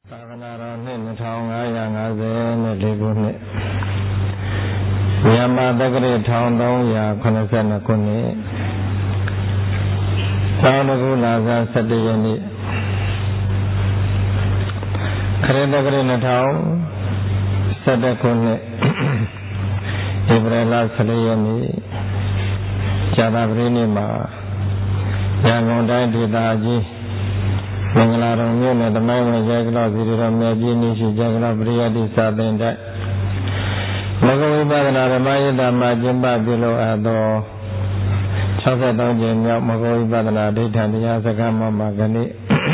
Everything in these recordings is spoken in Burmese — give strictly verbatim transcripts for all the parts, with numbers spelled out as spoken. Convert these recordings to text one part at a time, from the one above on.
သာသနာတော်နှစ်နှစ်ထောင်ငါးရာငါးဆယ်နဲ့လေးခုနှစ်မြန်မာတက္ကရာထောင်သုံးရာခုနှစ်ဆယ်နှစ်ခုနှစ်သောင်းတကူလာဇန်၁၁ရက်နေ့ခရစ်တက္ကရာနှစ်ထောင်၁၁ခုနှစ်ဧပြီလ၁၄ရက်နေ့ဇာတာပတိနေ့မှာရန်ကုန်တိုင်းဒေသကြီးမင်္ဂလာတော်မြို့နယ်သမိုင်းဝင်ကျေကလောစီရီတော်မြတ်ကြီးနိရှိကျေကလောပရိယတိစာသင်တိုက်မဂ္ဂဝိပဿနာဓမ္မယတ္တမှာကျင့်ပပြုလို့အပ်သော၆၃ကြိမ်မြောက်မဂ္ဂဝိပဿနာဒိဋ္ဌံတရားစကားမှာမှာကနေ့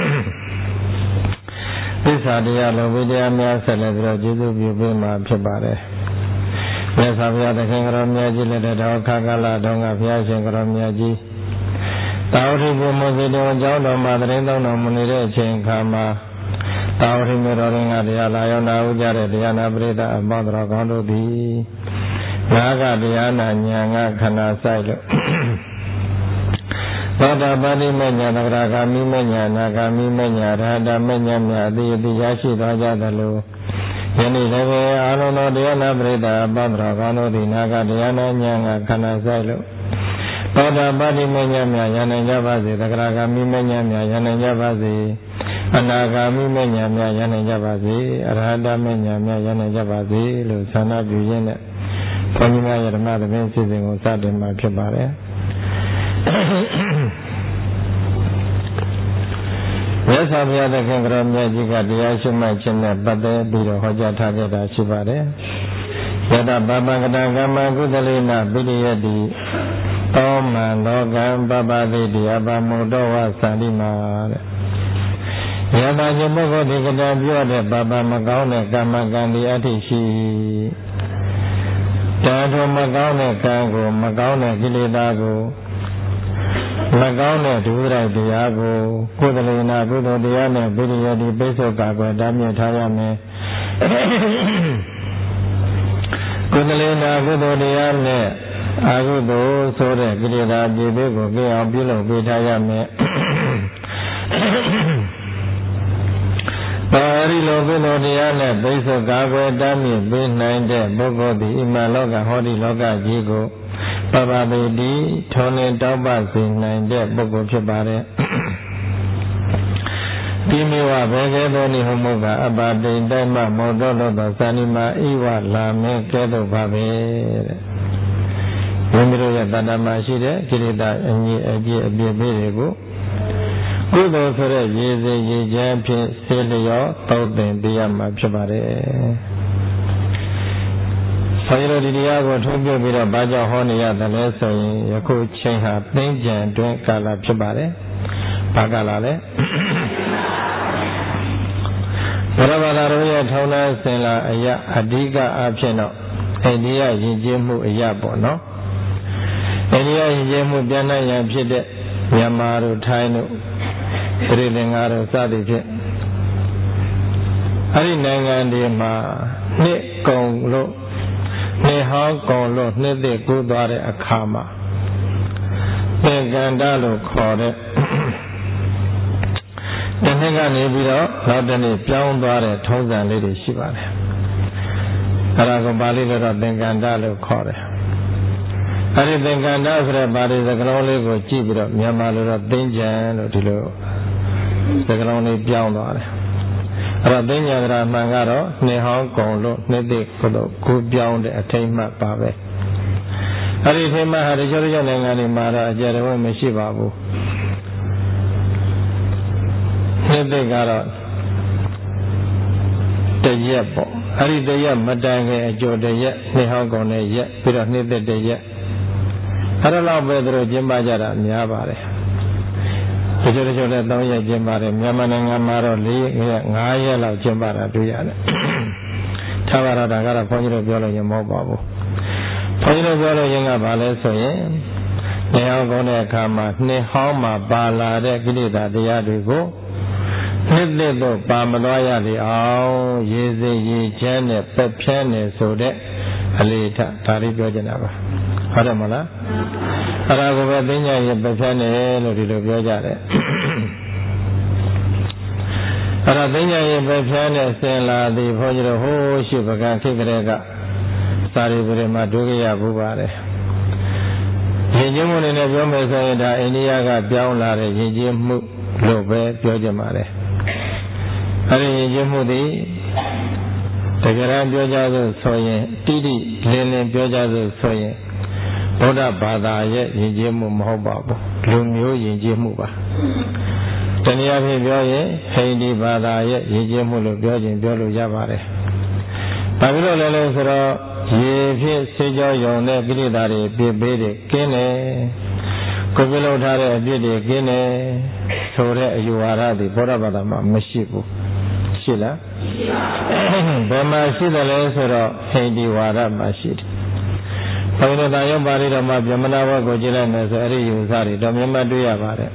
သစ္စာတရားလုံးဝိတရားများဆက်လက်ပြီးတော့ကျေးဇူးပြုပေးမှာဖြစ်ပါတယ်။မြတ်စွာဘုရားသခင်ကတော်မြတ်ကြီးလက်တော်ခါကာလတော်ကဘုရားရှင်ကတော်မြတ်ကြီးတာဝတိဘုမောစီတော်ကျောင်းတော်မှာတရင်သုံးတော်မူနေတဲ့အချိန်ခါမှာတာဝတိမြို့တော်ရင်းကတရားလာရောက်နာဥကြတဲ့တရားနာပရိသတ်အပေါင်းတော်ကောင်းတို့သည်ငါးကတရားနာညာငါခန္ဓာဆိုင်လို့သောတာပတိမညာသဂရဂါမိမညာနာဂါမိမညာရဟတမညာမြတ်အတိအတိရရှိသွားကြသလိုယနေ့လည်းပဲအာလုံးတော်တရားနာပရိသတ်အပေါင်းတော်ကောင်းတို့သည်ငါးကတရားနာညာငါခန္ဓာဆိုင်လို့သောတာပတိမညာမြတ်ယန္တကြပါစေသဂရဂါမိမညာမြတ်ယန္တကြပါစေအနာဂါမိမညာမြတ်ယန္တကြပါစေအရဟတမညာမြတ်ယန္တကြပါစေလို့ဆန္ဒပြုရင်းနဲ့ဘုန်းကြီးများရဲ့ဓမ္မသဘင်စီစဉ်ကိုစတင်မှာဖြစ်ပါတယ်မြတ်စွာဘုရားသခင်ကတော်မြတ်ကြီးကတရားရှိမှခြင်းနဲ့ပတ်သက်ပြီးတော့ဟောကြားထားခဲ့တာရှိပါတယ်ယတပပကတကမ္မကုသလေနပိရိယတိသောမံလောကံပပတိတရားပမုဒ္ဒဝသန္တိမာတဲ့ယတခြင်းပုဂ္ဂိုလ်ဒီကတံပြောတဲ့ပပမကောင်းတဲ့ကမ္မကံဒီအဋ္ဌိရှိတာထုမကောင်းတဲ့ကံကိုမကောင်းတဲ့ကိလေသာကိုမကောင်းတဲ့ဒုစရိုက်တရားကိုကုသလေနာကုသိုလ်တရားနဲ့ပိရိယတိပိဿုကာကွယ်တားမြစ်ထားရမယ်ကုသလေနာကုသိုလ်တရားနဲ့အာဟုသောဆိုတဲ့ကိလေသာပြည့်စုံကိုကြည့်အောင်ပြုလုပ်ပေးထားရမယ်ပါရိလောကုသိုလ်တရားနဲ့ပိဿုကာကွယ်တားမြစ်ပေးနိုင်တဲ့ပုဂ္ဂိုလ်သည်ဣမလောကဟောဒီလောကကြီးကိုပပတိတိထုံးနေတောက်ပစေနိုင်တဲ့ပုဂ္ဂိုလ်ဖြစ်ပါတယ်ဒီမျိုးဝဘယ်ကဲသောနိဟောမုကအပတိန်တိုက်မှမောတောလောသောသန္တိမာဣဝလာမဲကဲသို့ပါပဲတဲ့မိမိတို့ရဲ့တဏ္ဍာမရှိတဲ့ကိလေသာအငြိအပြည့်အပြည့်တွေကိုကုသိုလ်ဆိုတဲ့ရေစေရေချမ်းဖြင့်ဆေးလျောတောက်တင်ပေးရမှာဖြစ်ပါတယ်။ဆောင်းရဒီတရားကိုထုံးပြပြီးတော့ဘာကြောင့်ဟောနေရတယ်လဲဆိုရင်ယခုချိန်ဟာသင်္ကြန်တွင်ကာလဖြစ်ပါတယ်။ဘာကာလလဲ။ဘုရားဘာသာတော်ရဲ့ထောင်းတဲ့ဆင်လာအရာအဓိကအဖြစ်တော့အိန္ဒိယယဉ်ကျေးမှုအရာပေါ့နော်။အိန္ဒိယယဉ်ကျေးမှုပြန်နိုင်ရန်ဖြစ်တဲ့မြန်မာတို့ထိုင်းတို့ပြည်လင်္ကာတို့စသည်ဖြင့်အဲဒီနိုင်ငံတွေမှာနှစ်ကုန်လို့နှစ်ဟောင်းကုန်လို့နှစ်သက်ကူးသွားတဲ့အခါမှာသင်္ကန္တလို့ခေါ်တဲ့ဒီနှစ်ကနေပြီးတော့နောက်တစ်နေ့ပြောင်းသွားတဲ့ထုံးစံလေးတွေရှိပါတယ်အဲဒါကပါဠိလိုတော့သင်္ကန္တလို့ခေါ်တယ်အဲဒီသင်္ကန္တဆိုတဲ့ပါဠိစကားလုံးလေးကိုကြည့်ပြီးတော့မြန်မာလိုတော့သင်္ကြန်လို့ဒီလိုစကားလုံးလေးပြောင်းသွားတယ်အဲ့တော့သင်္ကြန်ကမှန်ကတော့နှစ်ဟောင်းကုန်လို့နှစ်သိကတော့ကိုပြောင်းတဲ့အထိမ့်မှတ်ပါပဲအဲ့ဒီအထိမ့်မှတ်ဟာဒီကျော်ကျော်နိုင်ငံတွေမှာတော့အကြတော်မရှိပါဘူးနှစ်သိကတော့တရက်ပေါ့အဲ့ဒီတရက်မတိုင်ခင်အကျော်တရက်နှစ်ဟောင်းကုန်တဲ့ရက်ပြီးတော့နှစ်သိတရက်အဲ့ဒါတော့ပဲသူတို့ကျင်းပကြတာများပါတယ်ဒီလိုလိုလည်းသုံးရက်ကျင်းပါတယ်မြန်မာနိုင်ငံမှာတော့၄ရက်၅ရက်လောက်ကျင်းပတာတွေ့ရတယ်။သာဝရတာကတော့ဘုန်းကြီးတို့ပြောလို့ရင်မဟုတ်ပါဘူး။ဘုန်းကြီးတို့ပြောလို့ရင်ကဘာလဲဆိုရင်နေအောင်ကောင်းတဲ့အခါမှာနှစ်ဟောင်းမှာပါလာတဲ့ကိလေသာတရားတွေကိုနှစ်သက်တော့ပါမလွှားရလေအောင်ရေစေရေချမ်းနဲ့ပက်ဖြန်းနေဆိုတဲ့အလေးထဒါလေးပြောချင်တာပါ။ဟုတ်တယ်မလား။အဲ့ဒါကိုပဲသိညာရေပက်ဖြန်းနေလို့ဒီလိုပြောကြတယ်။အဲ့ဒါသိညာရဲ့ပဲဖြန်းနဲ့ဆင်လာသည်ဘုန်းကြီးတို့ဟိုးရှိပကံခိကရေကစာရီပရိမှာဒုက္ခရဘူးပါတယ်ရင်ကျင်းမှုနဲ့ပြောမယ်ဆိုရင်ဒါအိန္ဒိယကပြောင်းလာတဲ့ရင်ကျင်းမှုလို့ပဲပြောကြပါတယ်အဲ့ဒီရင်ကျင်းမှုသည်တကယ်တမ်းပြောကြလို့ဆိုရင်တိတိလင်းလင်းပြောကြလို့ဆိုရင်ဗုဒ္ဓဘာသာရဲ့ယဉ်ကျေးမှုမဟုတ်ပါဘူးလူမျိုးယဉ်ကျေးမှုပါတနည်းအားဖြင့်ပြောရင်ဟိန္ဒိဘာသာရဲ့ယဉ်ကျေးမှုလို့ပြောခြင်းပြောလို့ရပါတယ်ဘာဖြစ်လို့လဲလဲဆိုတော့ရေဖြစ်စေကြောယုံတဲ့ကိလေသာတွေပြစ်ပေးတယ်ကင်းတယ်ကိုယ်ပြုလုပ်ထားတဲ့အပြစ်တွေကင်းတယ်ဆိုတဲ့အယူဝါဒတွေဗုဒ္ဓဘာသာမှာမရှိဘူးရှိလားဘယ်မှာရှိတယ်လဲဆိုတော့ဟိန္ဒိဝါဒမှာရှိတယ်ဘုရားတရားပါဠိတော်မှာဗြဟ္မဏဘဝကိုကြည့်လိုက်မယ်ဆိုအဲ့ဒီယူဆတွေတော့မြတ်မတွေ့ရပါတယ်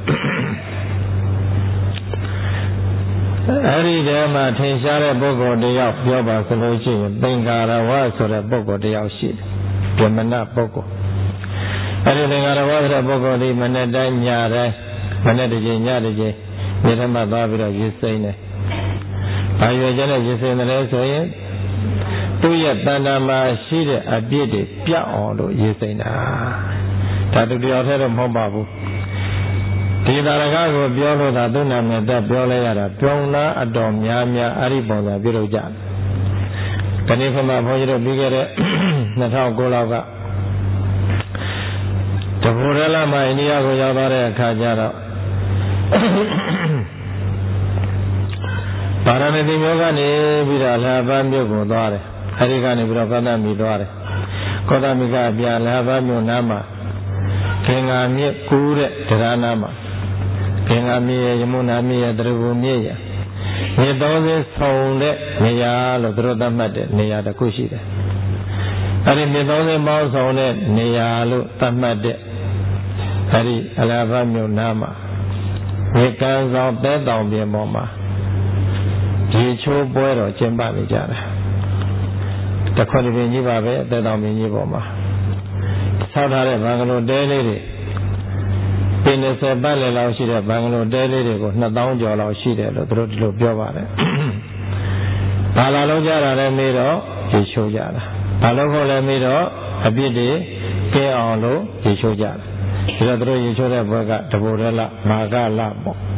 အဲ့ဒီတည်းမှာထင်ရှားတဲ့ပုဂ္ဂိုလ်တယောက်ပြောပါဆိုလို့ရှိရင်သင်္ကာရဝဆိုတဲ့ပုဂ္ဂိုလ်တယောက်ရှိတယ်ဗြဟ္မဏပုဂ္ဂိုလ်အဲ့ဒီသင်္ကာရဝဆိုတဲ့ပုဂ္ဂိုလ်ဒီမနေ့တိုင်းညတိုင်းမနေ့တစ်ချိန်ညတစ်ချိန်မြေထဲမှာသွားပြီးတော့ရေစိမ့်တယ်ဘာရွယ်ချက်နဲ့ရေစိမ့်တယ်ဆိုရင်သူ့ရဲ့တဏ္ဍာမှာရှိတဲ့အပြစ်တွေပြောက်အောင်လို့ရေစိမ့်တာဒါတူတယောက်တည်းတော့မဟုတ်ပါဘူးဒီသာရကကိုပြောလို့သာသူ့နာမည်တက်ပြောလဲရတာပြောင်းလားအတော်များများအဲ့ဒီပုံစံပြုလုပ်ကြတယ်ဒီနေ့ခမဘုန်းကြီးတို့ပြီးခဲ့တဲ့နှစ်ထောင်ကိုလောက်ကတဘူရလမှာအိန္ဒိယကိုရောက်သွားတဲ့အခါကျတော့ပါရဏသီမြို့ကနေပြီးတော့လာဘမြို့ကိုသွားတယ်အဲဒီကနေပြီးတော့ကောသမီသွားတယ်ကောသမီကအပြာလာဘမြို့နားမှာခင်္ဃာမြစ်ကူးတဲ့တရားနာမှာခင်္ဃာမြစ်ရဲ့ယမုနာမြစ်ရဲ့တရဘူမြစ်ရဲ့မြစ်သုံးစင်းဆုံတဲ့နေရာလို့သူတို့သတ်မှတ်တဲ့နေရာတစ်ခုရှိတယ်အဲဒီမြစ်သုံးစင်းပေါင်းဆုံတဲ့နေရာလို့သတ်မှတ်တဲ့အဲဒီအလာဘမြို့နားမှာမြေကမ်းဆောင်တဲတောင်ပြင်ပေါ်မှာဒီချိုးပွဲတော်ကျင်းပနေကြတယ်တခွက်တစ်ပင်ကြီးပါပဲတဲတောင်ပြင်ကြီးပေါ်မှာဆောက်ထားတဲ့ဘင်္ဂလိုတဲလေးတွေပင်၂၀ပတ်လည်လောက်ရှိတဲ့ဘင်္ဂလိုတဲလေးတွေကိုနှစ်သောင်းကျော်လောက်ရှိတယ်လို့သူတို့ဒီလိုပြောပါတယ်။ဘာလာလုံးကြတာလဲမေးတော့ရေချိုးကြတာ။ဘာလို့ခေါ်လဲမေးတော့အပြစ်တွေကဲအောင်လို့ရေချိုးကြတာ။ဒီတော့သူတို့ရေချိုးတဲ့ဘက်ကတဘူရလမာကလပေါ့။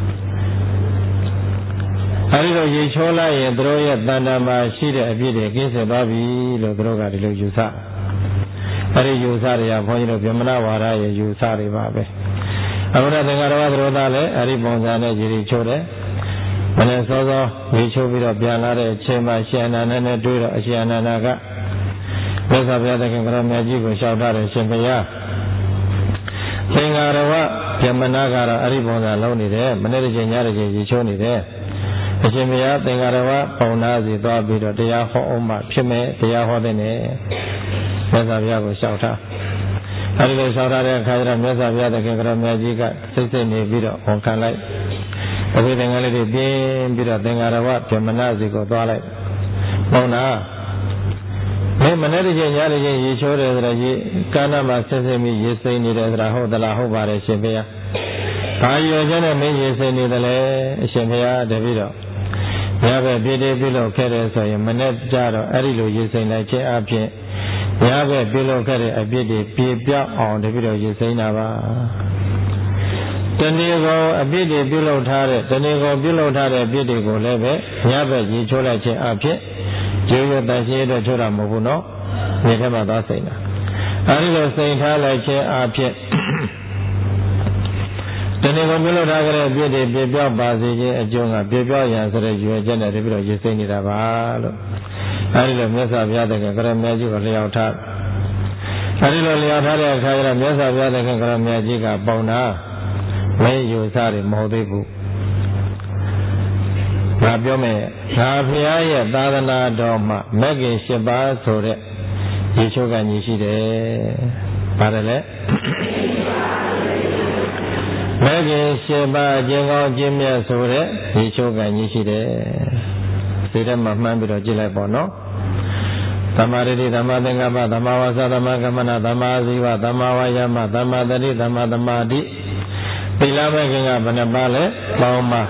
အဲဒီတော့ရေချိုးလိုက်ရင်သူတို့ရဲ့တဏ္ဍာမှာရှိတဲ့အပြစ်တွေကင်းစင်သွားပြီလို့သူတို့ကဒီလိုယူဆအဲဒီယူဆတွေကဘုန်းကြီးတို့ဗြဟ္မဏဝါဒရဲ့ယူဆတွေပါပဲအခုတော့သင်္ဃာရဝသရောသားလည်းအဲဒီပုံစံနဲ့ရေချိုးတယ်မနေ့စောစောရေချိုးပြီးတော့ပြန်လာတဲ့အချိန်မှာရှင်အနန္ဒနဲ့တွေ့တော့အရှင်အနန္ဒကမြတ်စွာဘုရားသခင်ကရောမြတ်ကြီးကိုလျှောက်ထားတယ်ရှင်ဘုရားသင်္ဃာရဝဗြဟ္မဏကတော့အဲဒီပုံစံလုံးနေတယ်မနေ့တစ်ချိန်ညတစ်ချိန်ရေချိုးနေတယ်အရှင်ဘုရားသင်္ဃာရဝပုံနာစီသွားပြီးတော့တရားဟောအောင်မှဖြစ်မယ်တရားဟောတဲ့နဲ့မြတ်စွာဘုရားကိုလျှောက်ထားအဲဒီလိုလျှောက်ထားတဲ့အခါကျတော့မြတ်စွာဘုရားသခင်ကရောမြတ်ကြီးကစိတ်စိတ်နေပြီးတော့ဝန်ခံလိုက်တပည့်သင်္ကန်းလေးတွေပြင်းပြီးတော့သင်္ဃာရဝဗြဟ္မဏစီကိုသွားလိုက်ပုံနာမင်းမနေ့တစ်ချိန်ညတစ်ချိန်ရေချိုးတယ်ဆိုတော့ရေကာဏမှာဆင်းဆင်းပြီးရေစိမ့်နေတယ်ဆိုတာဟုတ်သလားဟုတ်ပါတယ်ရှင်ဘုရားဘာရွယ်ချက်နဲ့မင်းရေစိမ့်နေတယ်လဲအရှင်ဘုရားတပည့်တော်ဘုရားပဲပြည့်တည်ပြုလုပ်ခဲ့တယ်ဆိုရင်မနေ့ကျတော့အဲ့ဒီလိုရေစိမ့်လိုက်ခြင်းအပြင်ဘုရားပဲပြုလုပ်ခဲ့တဲ့အပြစ်တွေပြေပြောက်အောင်တပည့်တော်ရေစိမ့်တာပါတဏှေကောအပြစ်တွေပြုလုပ်ထားတဲ့တဏှေကောပြုလုပ်ထားတဲ့အပြစ်တွေကိုလည်းပဲဘုရားပဲရေချိုးလိုက်ခြင်းအဖြစ်ရိုးရိုးတန်ရှင်းအတွက်ချိုးတာမဟုတ်ဘူးနော်ဒီထဲမှာသွားစိမ့်တာအဲဒီလိုစိမ့်ထားလိုက်ခြင်းအဖြစ်တဏှေကောပြုလုပ်ထားတဲ့အပြစ်တွေပြေပြောက်ပါစေခြင်းအကျိုးကပြေပြောက်ရန်ဆိုတဲ့ရွယ်ချက်နဲ့တပည့်တော်ရေစိမ့်နေတာပါလို့အဲဒီလိုမြတ်စွာဘုရားသခင်ကရမြတ်ကြီးကိုလျှောက်ထားအဲဒီလိုလျှောက်ထားတဲ့အခါကျတော့မြတ်စွာဘုရားသခင်ကရမြတ်ကြီးကပုံနာမင်းယူစားတယ်မဟုတ်သေးဘူးငါပြောမယ်ငါဘုရားရဲ့သာသနာတော်မှာမဂ္ဂင်၈ပါးဆိုတဲ့ရေချိုးကညီရှိတယ်ပါတယ်လေမဂ္ဂင်၈ပါးကျင့်ကောင်းကျင့်မြတ်ဆိုတဲ့ရေချိုးကညီရှိတယ်ဒီထဲမှာမှန်းပြီးတော့ကြည့်လိုက်ပေါ့နော်သမ္မာဒိဋ္ဌိသမ္မာသင်္ကပ္ပသမ္မာဝါစာသမ္မာကမ္မနာသမ္မာအာဇီဝသမ္မာဝါယာမသမ္မာတတိသမ္မာသမာဓိသီလမဲ့ခင်ကဘယ်နှပါလဲပေါင်းပါ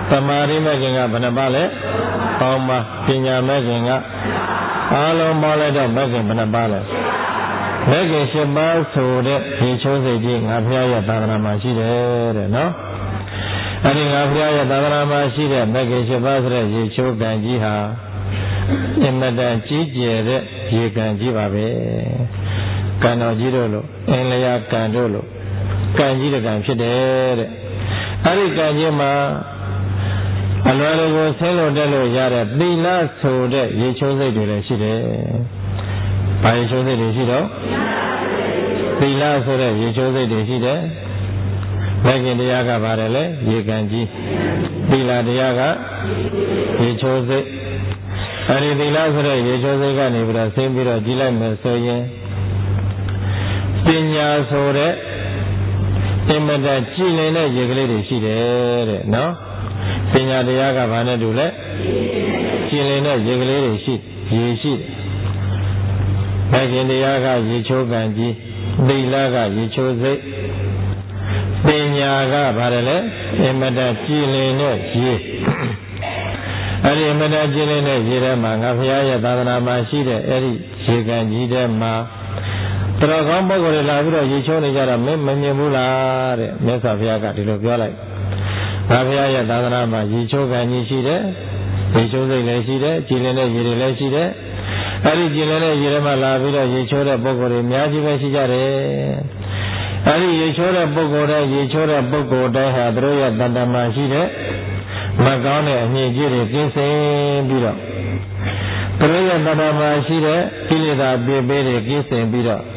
သမာဓိမဲ့ခင်ကဘယ်နှပါလဲပေါင်းပါပညာမဲ့ခင်ကအားလုံးပေါင်းလိုက်တော့မဲ့ခင်ဘယ်နှပါလဲမဲ့ခင်၈ပါးဆိုတဲ့ဒီချိုးစိတ်ကြီးငါဘုရားရဲ့သာသနာမှာရှိတယ်တဲ့နော်အဲဒီငါဘုရားရဲ့သာသနာမှာရှိတဲ့မဲ့ခင်၈ပါးဆိုတဲ့ရေချိုးကံကြီးဟာအင်မတန်ကြီးကျယ်တဲ့ရေကံကြီးပါပဲကံတော်ကြီးတို့လို့အင်လျာကံတို့လို့ကံကြီးတဲ့ကံဖြစ်တယ်တဲ့အဲဒီကံကြီးမှာအလွယ်တကူဆင်းလို့တက်လို့ရတဲ့သီလဆိုတဲ့ရေချိုးစိတ်တွေလည်းရှိတယ်။ဘာရေချိုးစိတ်တွေရှိတော့သီလဆိုတဲ့ရေချိုးစိတ်တွေရှိတယ်။မဂ္ဂင်တရားကပါတယ်လေရေကံကြီးသီလတရားကရေချိုးစိတ်အဲဒီသီလဆိုတဲ့ရေချိုးစိတ်ကနေပြီးတော့ဆင်းပြီးတော့ကြည်လိုက်မယ်ဆိုရင်ပညာဆိုတဲ့အင်မတန်ကြည်လင်တဲ့ရေကလေးတွေရှိတယ်တဲ့နော်ပညာတရားကဘာနဲ့တူလဲကြည်လင်တဲ့ရေကလေးတွေရှိရေရှိမဂ္ဂင်တရားကရေချိုးကံကြီးသီလကရေချိုးစိတ်ပညာကဘာလဲအင်မတန်ကြည်လင်တဲ့ရေအဲ့ဒီအင်မတန်ကြည်လင်တဲ့ရေထဲမှာငါဘုရားရဲ့သာသနာမှာရှိတဲ့အဲ့ဒီရေကံကြီးထဲမှာတော်ကောင်းပုဂ္ဂိုလ်တွေလာပြီးတော့ရေချိုးနေကြတော့မင်းမမြင်ဘူးလားတဲ့မြတ်စွာဘုရားကဒီလိုပြောလိုက်ငါဘုရားရဲ့သာသနာမှာရေချိုးကံကြီးရှိတယ်ရေချိုးစိတ်လည်းရှိတယ်ကြည်လင်တဲ့ရေတွေလည်းရှိတယ်အဲ့ဒီကြည်လင်တဲ့ရေထဲမှာလာပြီးတော့ရေချိုးတဲ့ပုဂ္ဂိုလ်တွေအများကြီးပဲရှိကြတယ်အဲ့ဒီရေချိုးတဲ့ပုဂ္ဂိုလ်တွေရေချိုးတဲ့ပုဂ္ဂိုလ်တိုင်းဟာသူတို့ရဲ့တဏ္ဍာမှာရှိတဲ့မကောင်းတဲ့အငြိအကျေးတွေကင်းစင်ပြီးတော့သူတို့ရဲ့တဏ္ဍာမှာရှိတဲ့ကိလေသာပြည့်ပေးတွေကင်းစင်ပြီးတော့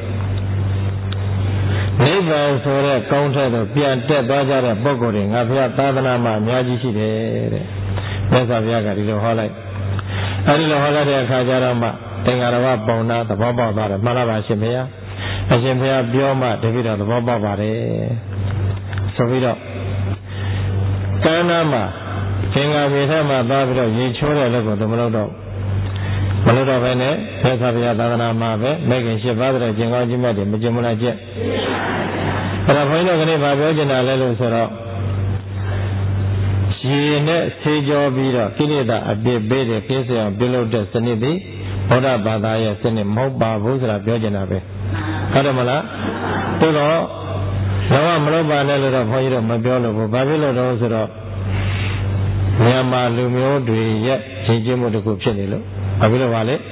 နိဗ္ဗာန်ဆိုတဲ့ကောင်းတဲ့တော့ပြန်တက်သွားကြတဲ့ပုဂ္ဂိုလ်တွေငါဘုရားသာသနာမှာအများကြီးရှိတယ်တဲ့မြတ်စွာဘုရားကဒီလိုဟောလိုက်အဲဒီလိုဟောလိုက်တဲ့အခါကျတော့မှသင်္ဃာရဝပုံနာသဘောပေါက်သွားတယ်မှန်လားပါရှင်ဘုရားအရှင်ဘုရားပြောမှတပည့်တော်သဘောပေါက်ပါတယ်ဆိုပြီးတော့ကံနာမှာသင်္ဃာမြေထဲမှာသွားပြီးတော့ရေချိုးတဲ့လက်ကိုသူမလုပ်တော့မလုပ်တော့ဘဲနဲ့မြတ်စွာဘုရားသာသနာမှာပဲမဂ္ဂင်၈ပါးတဲ့ကျင့်ကောင်းခြင်းမြတ်တွေမကျင့်မလားကျင့်အဲ့ဒါဘုန်းကြီးတို့ကနေ့ဗာပြောချင်တာလဲလို့ဆိုတော့ရေနဲ့ဆေးကြောပြီးတော့ကိလေသာအပြစ်ပေးတဲ့ကိစ္စအောင်ပြုလုပ်တဲ့စနစ်ဒီဘုရားဘာသာရဲ့စနစ်မဟုတ်ပါဘူးဆိုတာပြောချင်တာပဲဟုတ်တယ်မလားသို့တော့တော့မလုပ်ပါနဲ့လို့တော့ဘုန်းကြီးတို့မပြောလို့ဘူးဘာဖြစ်လို့တော့ဆိုတော့မြန်မာလူမျိုးတွေရဲ့ရည်ကျင်းမှုတစ်ခုဖြစ်နေလို့ဘာဖြစ်လို့ပါလဲ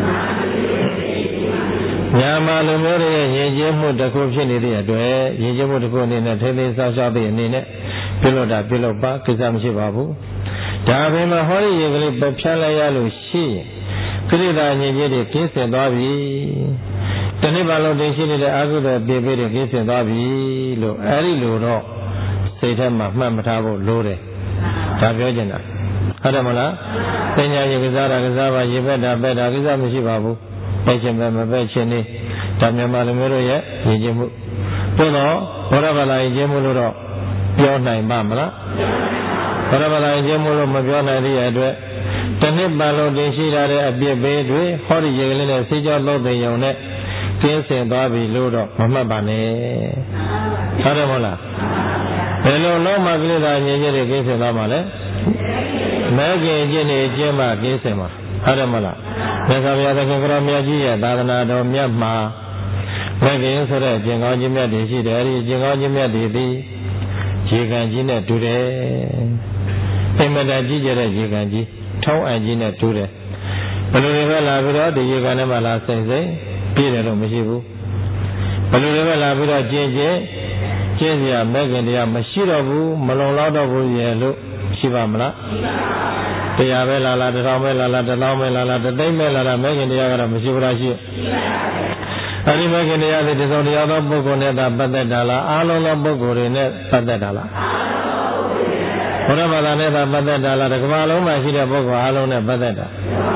မြန်မာလူမျိုးတွေရဲ့ရည်ကျင်းမှုတစ်ခုဖြစ်နေတဲ့အတွက်ရည်ကျင်းမှုတစ်ခုအနေနဲ့ထိသိမ်းဆောက်ရှောက်တဲ့အနေနဲ့ပြုလုပ်တာပြုလုပ်ပါကိစ္စမရှိပါဘူးဒါပေမဲ့ဟောဒီရေကလေးပဖြတ်လိုက်ရလို့ရှိရင်ကိလေသာညစ်ကြေးတွေကင်းစင်သွားပြီတဏှိပါလုံးတင်ရှိနေတဲ့အကုသိုလ်ပြည့်ပြည့်တွေကင်းစင်သွားပြီလို့အဲဒီလိုတော့စိတ်ထဲမှာမှတ်မထားဖို့လိုတယ်ဒါပြောချင်တာဟုတ်တယ်မလားပညာရေကစားတာကစားပါရေပက်တာပက်တာကိစ္စမရှိပါဘူးပက်ခြင်းပဲမပက်ခြင်းနေဒါမြန်မာလူမျိုးတို့ရဲ့ရည်ကျင်းမှုသို့တော့ဘောရဘာသာရည်ကျင်းမှုလို့တော့ပြောနိုင်ပါမလားဘောရဘာသာရည်ကျင်းမှုလို့မပြောနိုင်တဲ့အတွက်တနည်းပါလို့တင်ရှိလာတဲ့အပြစ်ပေးတွေဟောဒီရေကလေးနဲ့ဆေးကြောသုံးသိယုံနဲ့ကျင်းစင်သွားပြီလို့တော့မမှတ်ပါနဲ့ဟုတ်တယ်မဟုတ်လားဘယ်လိုလုံးမှကိလေသာညစ်ကြေးတွေကျင်းစင်သွားမှာလဲမဲခင်ကျင့်နေကျင့်မှကျင်းစင်မှာဟုတ်တယ်မဟုတ်လားမြတ်စွာဘုရားသခင်ကတော်မြတ်ကြီးရဲ့သာသနာတော်မြတ်မှာမဲခင်ဆိုတဲ့ကျင့်ကောင်းခြင်းမြတ်တွေရှိတယ်အဲဒီကျင့်ကောင်းခြင်းမြတ်တွေသည်ရေကန်ကြီးနဲ့တူတယ်အင်မတန်ကြီးကျယ်တဲ့ရေကန်ကြီးထောင်းအံကြီးနဲ့တူတယ်ဘယ်လိုတွေပဲလာပြီးတော့ဒီရေကန်ထဲမှာလာစိမ့်စိမ့်ပြည့်တယ်လို့မရှိဘူးဘယ်လိုတွေပဲလာပြီးတော့ကျင့်ကျင့်ကျင့်စရာမဲခင်တရားမရှိတော့ဘူးမလုံလောက်တော့ဘူးရဲ့လို့ရှိပါမလားတရားပဲလာလာတစ်ထောင်ပဲလာလာတစ်လောင်းပဲလာလာတစ်သိန်းပဲလာလာမဲခင်တရားကတော့မရှိဘူးလားရှိအဲဒီမဲခင်တရားတွေတစုံတရာသောပုဂ္ဂိုလ်နဲ့သာပတ်သက်တာလားအားလုံးသောပုဂ္ဂိုလ်တွေနဲ့ပတ်သက်တာလားဘုရားဘာသာနဲ့သာပတ်သက်တာလားတစ်ကမ္ဘာလုံးမှာရှိတဲ့ပုဂ္ဂိုလ်အားလုံးနဲ့ပတ်သက်တာ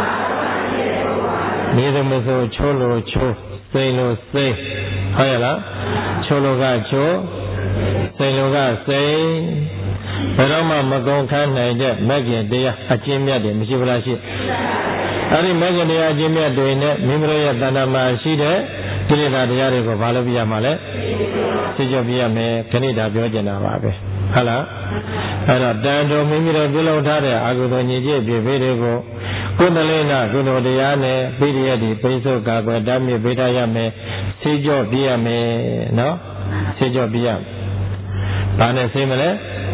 မိသမဆိုချိုးလို့ချိုးစိတ်လို့စိတ်ဟုတ်ရဲ့လားချိုးလို့ကချိုးစိတ်လို့ကစိတ်ဘယ်တော့မှမကုန်ခန်းနိုင်တဲ့မဂ္ဂင်တရားအကျင့်မြတ်တွေမရှိဘူးလားရှိအဲဒီမဂ္ဂင်တရားအကျင့်မြတ်တွေနဲ့မိမိတို့ရဲ့တဏ္ဍာမှာရှိတဲ့ကိလေသာတရားတွေကိုဘာလို့ပြရမှာလဲသိကြပြရမယ်ခဏိတာပြောကျင်တာပါပဲဟုတ်လားအဲ့တော့တန်တော်မိမိတို့ပြုလုပ်ထားတဲ့အကုသိုလ်ညစ်ကြေးပြည့်ပေးတွေကိုကုသလိနာကုသိုလ်တရားနဲ့ပိရိယတိပိစုကာကွယ်တတ်မြစ်ပေးထားရမယ်ဆေးကြောပြရမယ်နော်ဆေးကြောပြရဘာနဲ့ဆေးမလဲ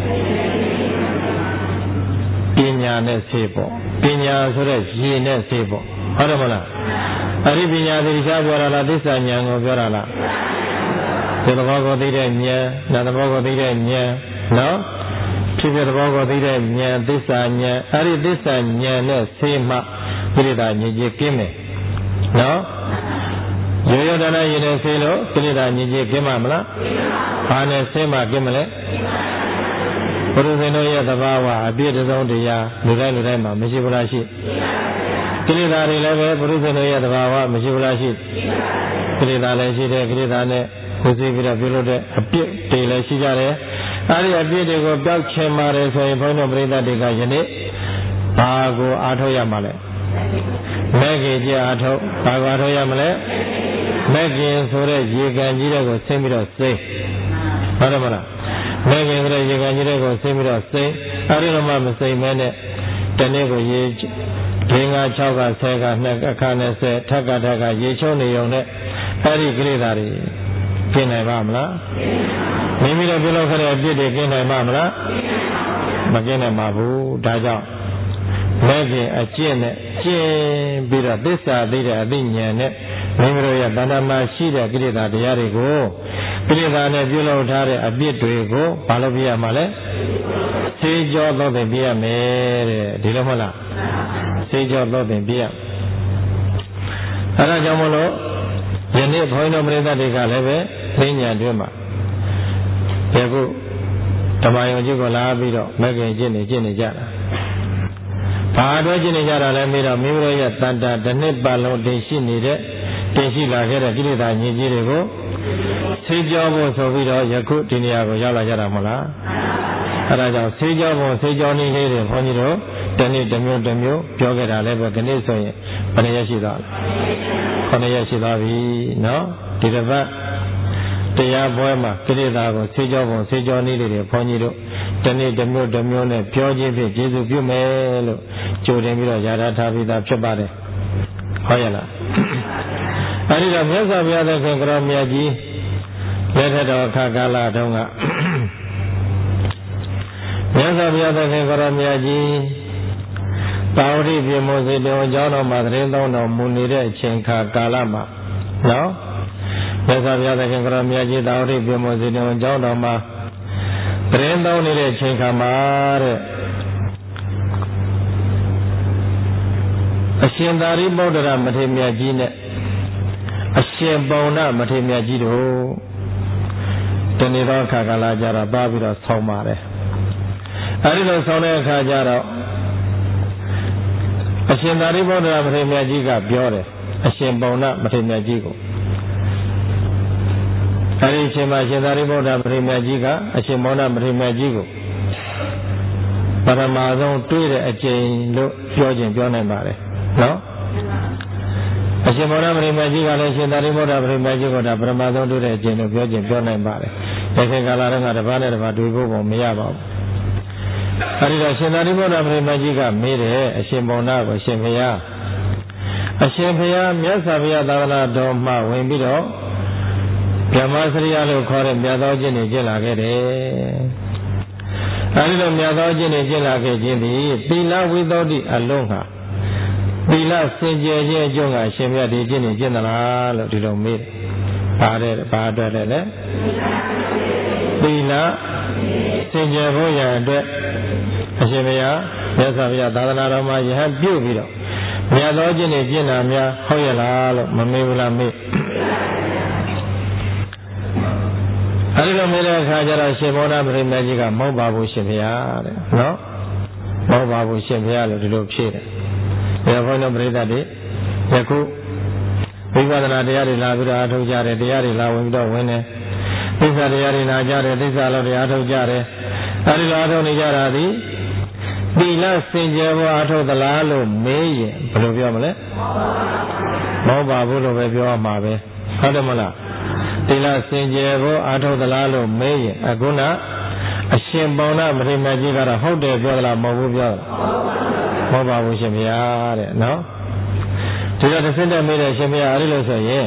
ပညာနဲ့ဆေးပေါ့ပညာဆိုတဲ့ရည်နဲ့ဆေးပေါ့ဟုတ်တယ်မလားအဲ့ဒီပညာသိချာပြောတာလားသစ္စာဉာဏ်ကိုပြောတာလားဒီသဘောကိုသိတဲ့ဉာဏ်နာသဘောကိုသိတဲ့ဉာဏ်နော်ဖြစ်ဖြစ်သဘောကိုသိတဲ့ဉာဏ်သစ္စာဉာဏ်အဲ့ဒီသစ္စာဉာဏ်နဲ့ဆေးမှပြိတ္တာညစ်ကြေးကင်းမယ်နော်ရိုးရိုးတန်းတန်းရည်နဲ့ဆေးလို့ပြိတ္တာညစ်ကြေးကင်းမှာမလားဘာနဲ့ဆေးမှကင်းမလဲဘုရားရှင်တို့ရဲ့သဘာဝအပြည့်အစုံတရားလူတိုင်းလူတိုင်းမှာမရှိဘူးလားရှိကိလေသာတွေလည်းပဲဘုရားရှင်တို့ရဲ့သဘာဝမရှိဘူးလားရှိကိလေသာလည်းရှိတယ်ကိလေသာနဲ့ကိုယ်စီပြီးတော့ပြုလုပ်တဲ့အပြစ်တွေလည်းရှိကြတယ်အဲဒီအပြစ်တွေကိုပျောက်ချင်ပါတယ်ဆိုရင်ဘုန်းတော်ပရိသတ်တွေကယနေ့ဘာကိုအားထုတ်ရမှာလဲမဲ့ခင်ကြအားထုတ်ဘာကိုအားထုတ်ရမလဲမဲ့ခင်ဆိုတဲ့ရေကန်ကြီးတွေကိုဆင်းပြီးတော့စိတ်ဟုတ်တယ်မလားမဲ့ခင်ဆိုတဲ့ရေကန်ကြီးတွေကိုဆင်းပြီးတော့စိတ်အဲဒီတော့မှမစိတ်မဲနဲ့တနေ့ကိုရေ၄၅၆ကဆယ်ကနှစ်အခါနဲ့ဆယ်ထက်ကထက်ကရေချုံနေုံနဲ့အဲဒီကိလေသာတွေကျင်းနိုင်ပါမလားမိမိတို့ပြုလုပ်ခဲ့တဲ့အပြစ်တွေကျင်းနိုင်ပါမလားမကျင်းနိုင်ပါဘူးဒါကြောင့်မဲ့ခင်အကျင့်နဲ့ကျင့်ပြီးတော့သစ္စာသိတဲ့အသိဉာဏ်နဲ့မိမိတို့ရဲ့တဏ္ဍာမှာရှိတဲ့ကိလေသာတရားတွေကိုကိလေသာနဲ့ပြုလုပ်ထားတဲ့အပြစ်တွေကိုဘာလို့ပြရမှာလဲစေကြောသောတင်ပြရမယ်တဲ့ဒီလိုမဟုတ်လားစေကြောသောတင်ပြရအဲဒါကြောင့်မလို့ယနေ့ဘုန်းတော်ပရိသတ်တွေကလည်းပဲသိဉာဏ်တွင်မှာယခုဓမ္မယုံကြည်ကိုလာပြီးတော့မဂ္ဂင်ကျင့်နေကျင့်နေကြတာဘာအတွက်ကျင့်နေကြတာလဲပြီးတော့မိမိတို့ရဲ့တန်တာတစ်နှစ်ပတ်လုံးတင်ရှိနေတဲ့တင်ရှိလာခဲ့တဲ့ကိလေသာညစ်ကြေးတွေကိုဆေးကြောဖို့ဆိုပြီးတော့ယခုဒီနေရာကိုရောက်လာကြတာမဟုတ်လားအဲဒါကြောင့်ဆေးကြောဖို့ဆေးကြောနည်းလေးတွေဘုန်းကြီးတို့တစ်နေ့တစ်မျိုးတစ်မျိုးပြောခဲ့တာလည်းပဲဒီနေ့ဆိုရင်ဘယ်နှရက်ရှိသွားလဲခုနှစ်ရက်ရှိသွားပြီနော်ဒီတစ်ပတ်တရားပွဲမှာကိလေသာကိုဆေးကြောပုံဆေးကြောနည်းတွေဘုန်းကြီးတို့တနေ့တစ်မျိုးတစ်မျိုးနဲ့ပြောခြင်းဖြင့်ကျေးဇူးပြုမယ်လို့ကြိုတင်ပြီးတော့ယာရထားပြီးသားဖြစ်ပါတယ်ဟုတ်ရဲ့လားအဲဒီတော့မြတ်စွာဘုရားသခင်ကရောမြတ်ကြီးလက်ထက်တော်အခါကာလတုန်းကမြတ်စွာဘုရားသခင်ကရောမြတ်ကြီးတာဝတိပြေမောစေတောကျောင်းတော်မှာသတင်းသုံးတော်မူနေတဲ့အချိန်ခါကာလမှာနော်မြတ်စွာဘုရားသခင်ကရောမြတ်ကြီးတာဝတိပြေမောစေတောကျောင်းတော်မှာသတင်းသုံးနေတဲ့အချိန်ခါမှာတဲ့အရှင်သာရိပုတ္တရာမထေရမြတ်ကြီးနဲ့အရှင်ပုံနာမထေရမြတ်ကြီးတို့တနေ့တော့ခါကာလကြတော့ပါပြီးတော့ဆောင်းပါတယ်အဲဒီလိုဆောင်းတဲ့အခါကျတော့အရှင်သာရိပုတ္တရာမထေရမြတ်ကြီးကပြောတယ်အရှင်ပုံနာမထေရမြတ်ကြီးကိုအဲဒီအချိန်မှာအရှင်သာရိပုတ္တရာမထေရမြတ်ကြီးကအရှင်ပုံနာမထေရမြတ်ကြီးကိုပရမဆုံးတွေ့တဲ့အချိန်လို့ပြောခြင်းပြောနိုင်ပါတယ်နော်အရှင်မောရမရိမကြီးကလည်းရှင်သာရိပုတ္တရာပရိမကြီးကဒါပရမဆုံးတွေ့တဲ့အချိန်လို့ပြောခြင်းပြောနိုင်ပါတယ်။ဒီခေတ်ကာလတုန်းကတပတ်နဲ့တပတ်တွေ့ဖို့ပုံမရပါဘူး။အဲဒီတော့ရှင်သာရိပုတ္တရာပရိမကြီးကမေးတယ်အရှင်ဘုံနာကိုရှင်ဘုရားအရှင်ဘုရားမြတ်စွာဘုရားသာသနာတော်မှာဝင်ပြီးတော့ဓမ္မစရိယလို့ခေါ်တဲ့မြတ်သောကျင့်တွေကျင့်လာခဲ့တယ်။အဲဒီလိုမြတ်သောကျင့်တွေကျင့်လာခဲ့ခြင်းသည်သီလဝိသုဒ္ဓိအလုံးဟာသီလစင်ကြယ်ခြင်းအကျိုးကရှင်မြတ်ဒီကျင့်နေကျင့်သလားလို့ဒီလိုမေးတယ်။ဘာတဲ့ဘာအတွက်လဲလဲ။သီလစင်ကြယ်ဖို့ရန်အတွက်အရှင်ဘုရားမြတ်စွာဘုရားသာသနာတော်မှာယဟန်ပြုတ်ပြီးတော့မြတ်သောကျင့်နေကျင့်တာများဟုတ်ရလားလို့မမေးဘူးလားမေး။အဲဒီလိုမေးတဲ့အခါကျတော့ရှင်ဘောဓပရိမေကြီးကမဟုတ်ပါဘူးရှင်ဘုရားတဲ့နော်။မဟုတ်ပါဘူးရှင်ဘုရားလို့ဒီလိုဖြေတယ်။ဒါဘုန်းတော်ပရိသတ်တွေယခုဝိပဿနာတရားတွေလာပြီးတော့အားထုတ်ကြတယ်တရားတွေလာဝင်ပြီးတော့ဝင်တယ်သစ္စာတရားတွေနာကြတယ်သစ္စာလို့တရားထုတ်ကြတယ်အဲဒီလိုအားထုတ်နေကြတာဒီသီလစင်ကြယ်ဖို့အားထုတ်သလားလို့မေးရင်ဘယ်လိုပြောမလဲမဟုတ်ပါဘူးလို့ပဲပြောရမှာပဲဟုတ်တယ်မလားသီလစင်ကြယ်ဖို့အားထုတ်သလားလို့မေးရင်အခုနအရှင်ပေါဏပရိမတ်ကြီးကတော့ဟုတ်တယ်ပြောသလားမဟုတ်ဘူးပြောမဟုတ်ပါဘူးရှင်ဘုရားတဲ့နော်ဒီတော့တစ်စက်တည်းမေးတယ်ရှင်ဘုရားအဲ့ဒီလို့ဆိုရင်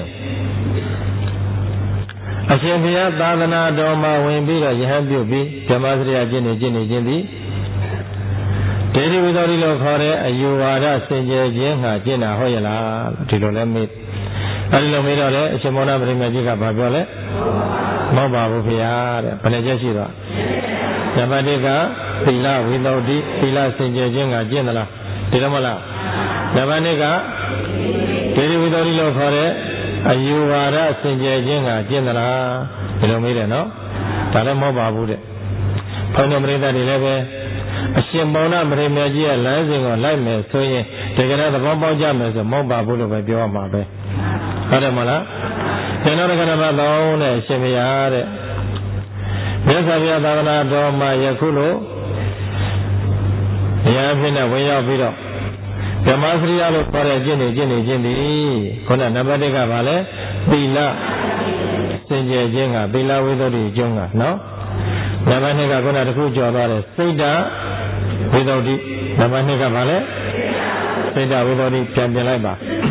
အရှင်ဘုရားသာသနာတော်မှာဝင်ပြီးတော့ယဟန်ပြုပြီးဓမ္မစရိယကျင့်နေကျင့်နေခြင်းသည်ဒေဒီဝိသောတိလို့ခေါ်တဲ့အယူဝါဒစင်ကြယ်ခြင်းဟာကျင့်တာဟုတ်ရလားဒီလိုလဲမေးအဲ့ဒီလိုမေးတော့လေအရှင်မောနပရိမတ်ကြီးကဘာပြောလဲမဟုတ်ပါဘူးဘုရားတဲ့ဘယ်နှချက်ရှိတော့ဓမ္မတိကသီလဝိသောတိသီလစင်ကြယ်ခြင်းကကျင့်သလားဒီလိုမလားဓမ္မတိကဒေဒီဝိသောတိလို့ခေါ်တဲ့အယူဝါဒစင်ကြယ်ခြင်းကကျင့်သလားဒီလိုမေးတယ်နော်ဒါလည်းမဟုတ်ပါဘူးတဲ့ဘုန်းတော်ပရိသတ်တွေလည်းပဲအရှင်ပေါဏပရိမတ်ကြီးရဲ့လမ်းစဉ်ကိုလိုက်မယ်ဆိုရင်တကယ်တော့သဘောပေါက်ကြမယ်ဆိုမဟုတ်ပါဘူးလို့ပဲပြောရမှာပဲဟုတ်တယ်မလားကျွန်တော်ကလည်းမသောနဲ့အရှင်ဘုရားတဲ့မြတ်စွာဘုရားသာသနာတော်မှာယခုလိုဘုရားဖြစ်နေဝင်ရောက်ပြီးတော့ဓမ္မစရိယလို့ခေါ်တဲ့ကျင့်နေကျင့်နေခြင်းသည်ခုနနံပါတ်၁ကဘာလဲသီလစင်ကြယ်ခြင်းကသီလဝိသုဒ္ဓိအကျုံးကနော်နံပါတ်၂ကခုနတခုကြော်သွားတယ်စိတ်ဓာဝိသုဒ္ဓိနံပါတ်၂ကဘာလဲစိတ်ဓာဝိသုဒ္ဓိပြန်ပြင်လိုက်ပါ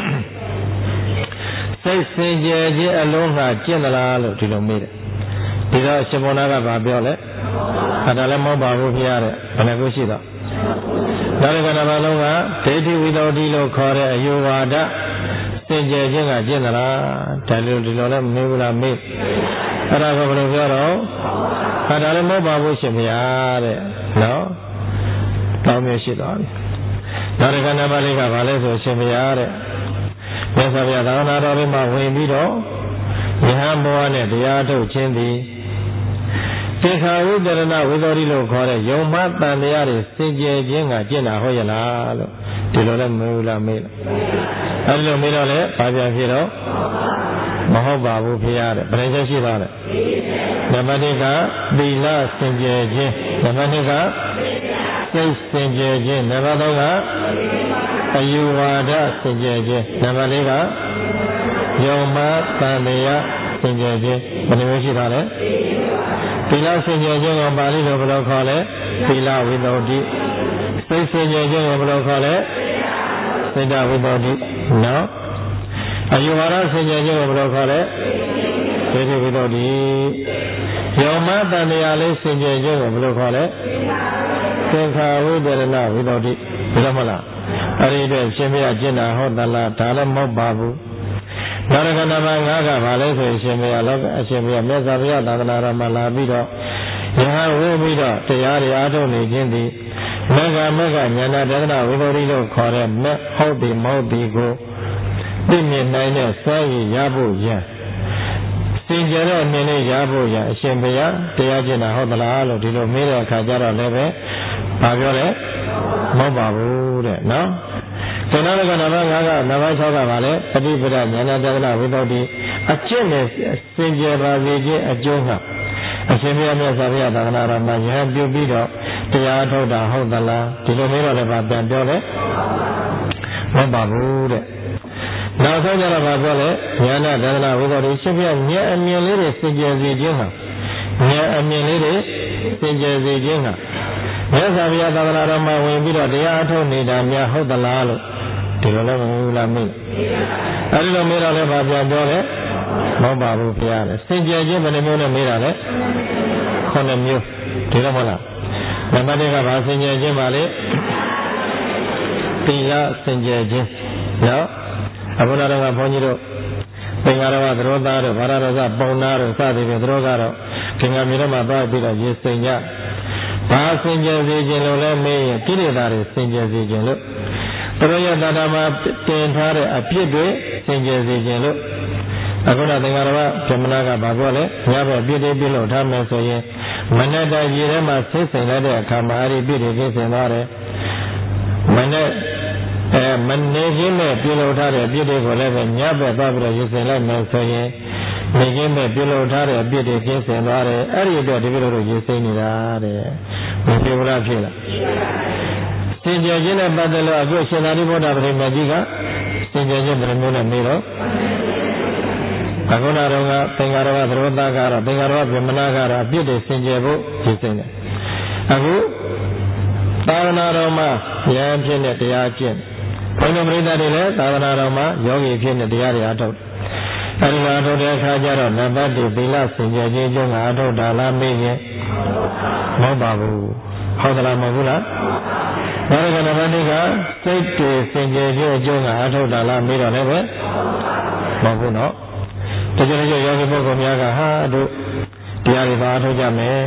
စိတ်စင်ကြယ်ခြင်းအလုံးကကျင့်သလားလို့ဒီလိုမေးတယ်ဒီတော့ရှင်မောနာကဘာပြောလဲအဲ့ဒါလည်းမဟုတ်ပါဘူးဖျားတဲ့ဘယ်နှခုရှိတော့နောက်တစ်ခါနံပါတ်လုံးကဒိဋ္ဌိဝိသုဒ္ဓိလို့ခေါ်တဲ့အယူဝါဒစင်ကြယ်ခြင်းကကျင့်သလားဒါလိုဒီလိုလည်းမမေးဘူးလားမေးအဲ့ဒါကဘယ်လိုပြောတော့အဲ့ဒါလည်းမဟုတ်ပါဘူးရှင်ဖျားတဲ့နော်တောင်းမျိုးရှိသွားပြီနောက်တစ်ခါနံပါတ်လေးကဘာလဲဆိုရှင်ဖျားတဲ့မြတ်စွာဘုရားသာသနာတော်မှာဝင်ပြီးတော့ယဟန်ဘဝနဲ့တရားထုတ်ခြင်းသည်တေခာဝိတရဏဝိသောတိလို့ခေါ်တဲ့ယုံမှတန်တရားတွေစင်ကြယ်ခြင်းကကျင့်တာဟုတ်ရလားလို့ဒီလိုလည်းမဟုတ်လားမေးလားအဲဒီလိုမေးတော့လေဘာပြန်ဖြစ်တော့မဟုတ်ပါဘူးဖေရတဲ့ဗရဏချက်ရှိသွားတယ်နံပါတ်၁ကသီလစင်ကြယ်ခြင်းနံပါတ်၂ကစိတ်စင်ကြယ်ခြင်းနံပါတ်၃ကအယူဝါဒစင်ကြယ်ခြင်းနံပါတ်၄ကယုံမှတန်တရားစင်ကြယ်ခြင်းဘယ်လိုမျိုးရှိတာလဲသီလစင်ကြယ်ခြင်းကိုပါဠိလိုဘယ်လိုခေါ်လဲသီလဝိသုဒ္ဓိစိတ်စင်ကြယ်ခြင်းကိုဘယ်လိုခေါ်လဲစိတ်ဓာဝိသုဒ္ဓိနော်အယူဝါဒစင်ကြယ်ခြင်းကိုဘယ်လိုခေါ်လဲဒိဋ္ဌိဝိသုဒ္ဓိယုံမှတန်တရားလေးစင်ကြယ်ခြင်းကိုဘယ်လိုခေါ်လဲသင်္ခါဝိတရဏဝိသုဒ္ဓိဒီလိုမလားအဲ့ဒီအတွက်ရှင်ဘုရားကျင့်တာဟုတ်သလားဒါလည်းမဟုတ်ပါဘူးနောက်တစ်ခါနံပါတ်၅ကဘာလဲဆိုရင်ရှင်ဘုရားလောကအရှင်ဘုရားမြတ်စွာဘုရားသာသနာတော်မှာလာပြီးတော့ယဟန်ဝိပြီးတော့တရားတွေအားထုတ်နေခြင်းသည်မေဃမေဃဉာဏတဒနာဝိသုဒ္ဓိလို့ခေါ်တဲ့မေဟုတ်ပြီမဟုတ်ပြီကိုသိမြင်နိုင်တဲ့စွမ်းရည်ရဖို့ရန်စင်ကြယ်တဲ့မြင်လေးရဖို့ရန်အရှင်ဘုရားတရားကျင့်တာဟုတ်သလားလို့ဒီလိုမေးတဲ့အခါကျတော့လည်းပဲဘာပြောလဲမဟုတ်ပါဘူးတဲ့နော်ကျွန်တော်ကနံပါတ်၅ကနံပါတ်၆ကပါလေပฏิပဒဉာဏတဒနာဝိသုဒ္ဓိအကျင့်နဲ့စင်ကြယ်ပါစေခြင်းအကျိုးကအရှင်ဘုရားမြတ်စွာဘုရားသာသနာတော်မှာယဟန်ပြုပြီးတော့တရားထုတ်တာဟုတ်သလားဒီလိုမျိုးတော့လည်းပြန်ပြောတယ်မဟုတ်ပါဘူးတဲ့နောက်ဆုံးကျတော့ဘာပြောလဲဉာဏတဒနာဝိသုဒ္ဓိရှင်ဘုရားဉာဏ်အမြင်လေးတွေစင်ကြယ်စေခြင်းဟာဉာဏ်အမြင်လေးတွေစင်ကြယ်စေခြင်းဟာမြတ်စွာဘုရားသာသနာတော်မှာဝင်ပြီးတော့တရားအထုတ်နေတာများဟုတ်သလားလို့ဒီလိုလည်းမဟုတ်လားမေးအဲဒီလိုမေးတော့လည်းဘာပြန်ပြောလဲမဟုတ်ပါဘူးဘုရားလေစင်ကြယ်ခြင်းဘယ်နှမျိုးနဲ့မေးတာလဲခုနှစ်မျိုးဒီလိုမဟုတ်လားနံပါတ်၁ကဘာစင်ကြယ်ခြင်းပါလဲသီလစင်ကြယ်ခြင်းနော်အခုနတော့ဘုန်းကြီးတို့သင်္ဃာရဝသရောသားတို့ဘာရတော်ကပုံနာတို့စသည်ဖြင့်သူတို့ကတော့ခင်ဗျာမြေထဲမှာသွားပြီးတော့ရေစင်ကြဘာစင်ကြယ်စေခြင်းလို့လဲမေးရင်ကိလေသာတွေစင်ကြယ်စေခြင်းလို့သူတို့ရဲ့တာတာမှာတင်ထားတဲ့အပြစ်တွေစင်ကြယ်စေခြင်းလို့အခုနသင်္ဃာရဝဗြဟ္မဏကဘာပြောလဲညဘက်ပြစ်တွေပြလို့ထားမယ်ဆိုရင်မနဲ့တိုင်ရေထဲမှာဆင်းဆင်လိုက်တဲ့အခါမှာအဲ့ဒီပြစ်တွေကျင်းဆင်သွားတယ်မနဲ့အဲမနေခြင်းနဲ့ပြုလုပ်ထားတဲ့အပြစ်တွေကိုလည်းပဲညဘက်သွားပြီးတော့ရေစင်လိုက်မယ်ဆိုရင်နေခြင်းနဲ့ပြုလုပ်ထားတဲ့အပြစ်တွေကျင်းဆင်သွားတယ်အဲ့ဒီအတွက်ဒီလိုလိုရေစင်နေတာတဲ့မဖြစ်ဘူးလားဖြစ်လားစင်ကြယ်ခြင်းနဲ့ပတ်သက်လို့အခုရှင်သာရိပုတ္တပရိမတ်ကြီးကစင်ကြယ်ခြင်းဘယ်လိုမျိုးနဲ့မေးတော့အခုနတော့ကသင်္ဃာရဝသရောသားကတော့သင်္ဃာရဝဗြဟ္မဏကတော့အပြစ်တွေစင်ကြယ်ဖို့ရေစင်တယ်အခုသာသနာတော်မှာဉာဏ်ဖြစ်တဲ့တရားကျင့်ဘုန်းတော်ပရိသတ်တွေလည်းသာသနာတော်မှာယောဂီဖြစ်တဲ့တရားတွေအထုတ်အဲဒီမှာအထုတ်တဲ့အခါကျတော့နံပါတ်တစ်သီလစင်ကြယ်ခြင်းကျုံးကအထုတ်တာလားမေးရင်မဟုတ်ပါဘူးဟုတ်သလားမဟုတ်ဘူးလားနောက်တစ်ခါနံပါတ်နှစ်ကစိတ်တွေစင်ကြယ်ခြင်းကျုံးကအထုတ်တာလားမေးတော့လည်းပဲမဟုတ်ဘူးနော်တကယ်လို့ယောဂီပုဂ္ဂိုလ်များကဟာတို့တရားတွေပါအထုတ်ကြမယ်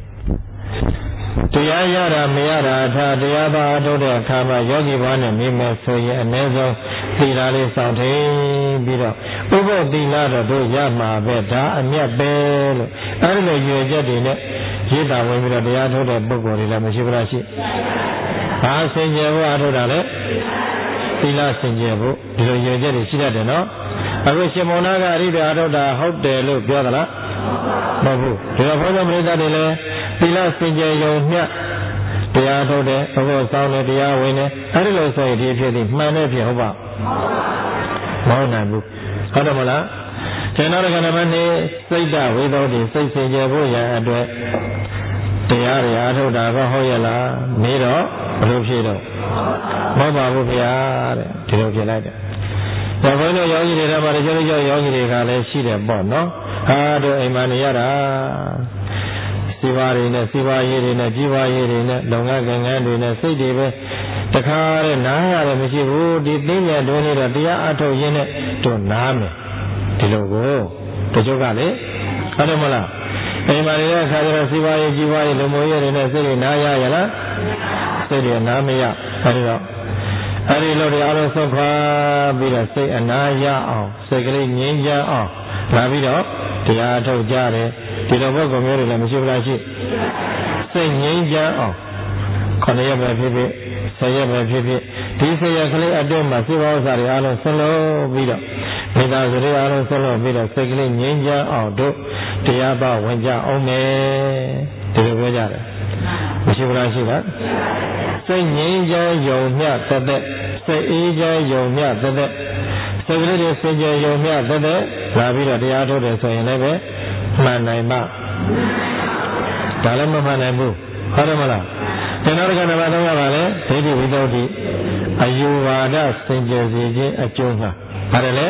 တရားရတာမရတာထားတရားပါအထုတ်တဲ့အခါမှာယောဂီဘဝနဲ့မိမယ်ဆိုရင်အနည်းဆုံးသီလလေးစောင့်ထိန်ပြီးတော့ဥပ္ပသီလတော့တို့ရမှာပဲဒါအမြတ်ပဲလို့အဲဒီလိုရွယ်ချက်တွေနဲ့ရေးတာဝင်ပြီးတော့တရားထုတ်တဲ့ပုဂ္ဂိုလ်တွေလည်းမရှိဘူးလားရှိဘာစင်ကြယ်ဖို့အထုတ်တာလဲသီလစင်ကြယ်ဖို့ဒီလိုရွယ်ချက်တွေရှိတတ်တယ်နော်အခုရှင်မောနာကအရိယာထုတ်တာဟုတ်တယ်လို့ပြောသလားမဟုတ်ဘူးဒီတော့ဘုရားပရိသတ်တွေလည်းသီလစင်ကြယ်ရုံမျှတရားထုတ်တယ်ဘုရားစောင်းတယ်တရားဝင်တယ်အဲဒီလိုဆိုရင်ဒီဖြစ်သည်မှန်တဲ့ဖြစ်ဟုတ်ပါမဟုတ်နိုင်ဘူးဟုတ်တယ်မလားခြေနောက်တစ်ခါနံပါတ်နှစ်စိတ်ဓာတ်ဝိသောတိစိတ်စင်ကြယ်ဖို့ရန်အတွက်တရားတွေအားထုတ်တာကဟုတ်ရဲ့လားမေးတော့ဘယ်လိုဖြစ်တော့မဟုတ်ပါဘူးဗျာတဲ့ဒီလိုဖြစ်လိုက်တယ်ဒါဘုန်းကြီးယောဂီတွေထဲမှာတချို့တချို့ယောဂီတွေကလည်းရှိတယ်ပေါ့နော်ဟာတို့အိမ်မှာနေရတာစီပါတွေနဲ့စီပါရေးတွေနဲ့ကြီးပါရေးတွေနဲ့လုံငန်းကံကန်းတွေနဲ့စိတ်တွေပဲတခါတဲ့နားရတယ်မရှိဘူးဒီသိဉာဏ်တွင်းနေတော့တရားအထုတ်ရင်းနဲ့တို့နားမယ်ဒီလိုကိုတချို့ကလေဟုတ်တယ်မလားအိမ်မှာနေတဲ့အခါကျတော့စီပါရေးကြီးပါရေးလုံမိုးရေးတွေနဲ့စိတ်တွေနားရရလားစိတ်တွေနားမရအဲဒီတော့အဲဒီလိုတရားလို့ဆုတ်ခွာပြီးတော့စိတ်အနာရအောင်စိတ်ကလေးငြိမ်းချမ်းအောင်လာပြီးတော့တရားထုတ်ကြတယ်ဒီလိုဘုက္ကုမျိုးတွေလည်းမရှိဘူးလားရှိစိတ်ငြိမ်းချမ်းအောင်ခဏရက်ပဲဖြစ်ဖြစ်ဆယ်ရက်ပဲဖြစ်ဖြစ်ဒီဆယ်ရက်ကလေးအတွင်းမှာစိတ်ဝါဥစ္စာတွေအားလုံးဆုံးလို့ပြီးတော့မိသားစုတွေအားလုံးဆုံးလို့ပြီးတော့စိတ်ကလေးငြိမ်းချမ်းအောင်တို့တရားပါဝင်ကြအောင်မယ်ဒီလိုပြောကြတယ်မရှိဘူးလားရှိလားစိတ်ငြိမ်းချမ်းယုံမျှတသက်စိတ်အေးချမ်းယုံမျှတသက်စိတ်ကလေးတွေစင်ကြယ်ယုံမျှတသက်လာပြီးတော့တရားထုတ်တယ်ဆိုရင်လည်းပဲမှန်နိုင်မှဒါလည်းမမှန်နိုင်ဘူးဟုတ်တယ်မလားဒီနောက်တစ်ခါနံပါတ်သုံးကပါလေဒိဋ္ဌိဝိသုဒ္ဓိအယူဝါဒစင်ကြယ်စေခြင်းအကျိုးမှာပါတယ်လေ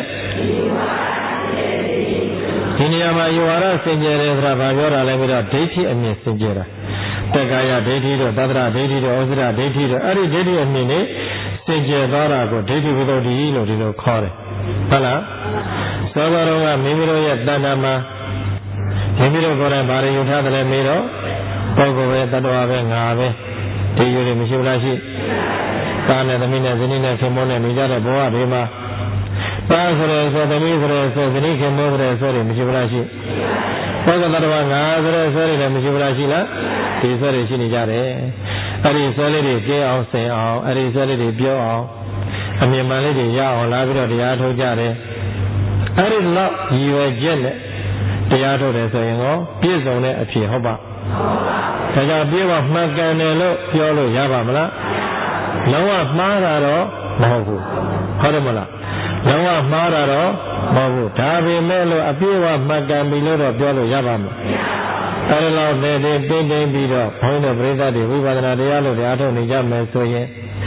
ဒီနေရာမှာအယူဝါဒစင်ကြယ်တယ်ဆိုတာဘာပြောတာလဲပြီးတော့ဒိဋ္ဌိအမြင်စင်ကြယ်တာတက္ကာယဒိဋ္ဌိတို့သတ္တရဒိဋ္ဌိတို့ဩဇရဒိဋ္ဌိတို့အဲ့ဒီဒိဋ္ဌိအမြင်နဲ့စင်ကြယ်သွားတာကိုဒိဋ္ဌိဝိသုဒ္ဓိလို့ဒီလိုခေါ်တယ်ဟုတ်လားသောတော်ကမိမိတို့ရဲ့တဏ္ဍာမှာမိမိတို့ကိုယ်တိုင်ဘာတွေယူထားတယ်လဲမေးတော့ပုဂ္ဂိုလ်ပဲတ attva ပဲငါပဲဒီယူတွေမရှိဘူးလားရှိကာနဲ့သမီးနဲ့ဇနီးနဲ့ခင်မုန်းနဲ့နေကြတဲ့ဘဝတွေမှာပါဆိုရဲဆိုသမီးဆိုရဲဆိုဇနီးခင်မုန်းဆိုရဲဆိုတွေမရှိဘူးလားရှိပုဂ္ဂိုလ်တ attva ငါဆိုရဲဆိုတွေလည်းမရှိဘူးလားရှိလားဒီဆိုတွေရှိနေကြတယ်အဲ့ဒီဆိုလေးတွေကျင်းအောင်ဆင်အောင်အဲ့ဒီဆိုလေးတွေပြောအောင်အမြင်မှန်လေးတွေရအောင်လာပြီးတော့တရားထုတ်ကြတယ်အဲ့ဒီလောက်ရည်ရွယ်ချက်နဲ့တရားထုတ်တယ်ဆိုရင်တော့ပြည့်စုံတဲ့အဖြစ်ဟုတ်ပါဒါကြောင့်ပြေဝမှန်ကန်တယ်လို့ပြောလို့ရပါမလားလုံးဝမှားတာတော့မဟုတ်ဘူးဟုတ်တယ်မလားလုံးဝမှားတာတော့မဟုတ်ဘူးဒါပေမဲ့လို့အပြေဝမှန်ကန်ပြီလို့တော့ပြောလို့ရပါမလားအဲဒီလောက်တည်းတည်းတင်းတင်းပြီးတော့ဘုန်းတော်ပရိသတ်တွေဝိပဿနာတရားလို့တရားထုတ်နေကြမယ်ဆိုရင်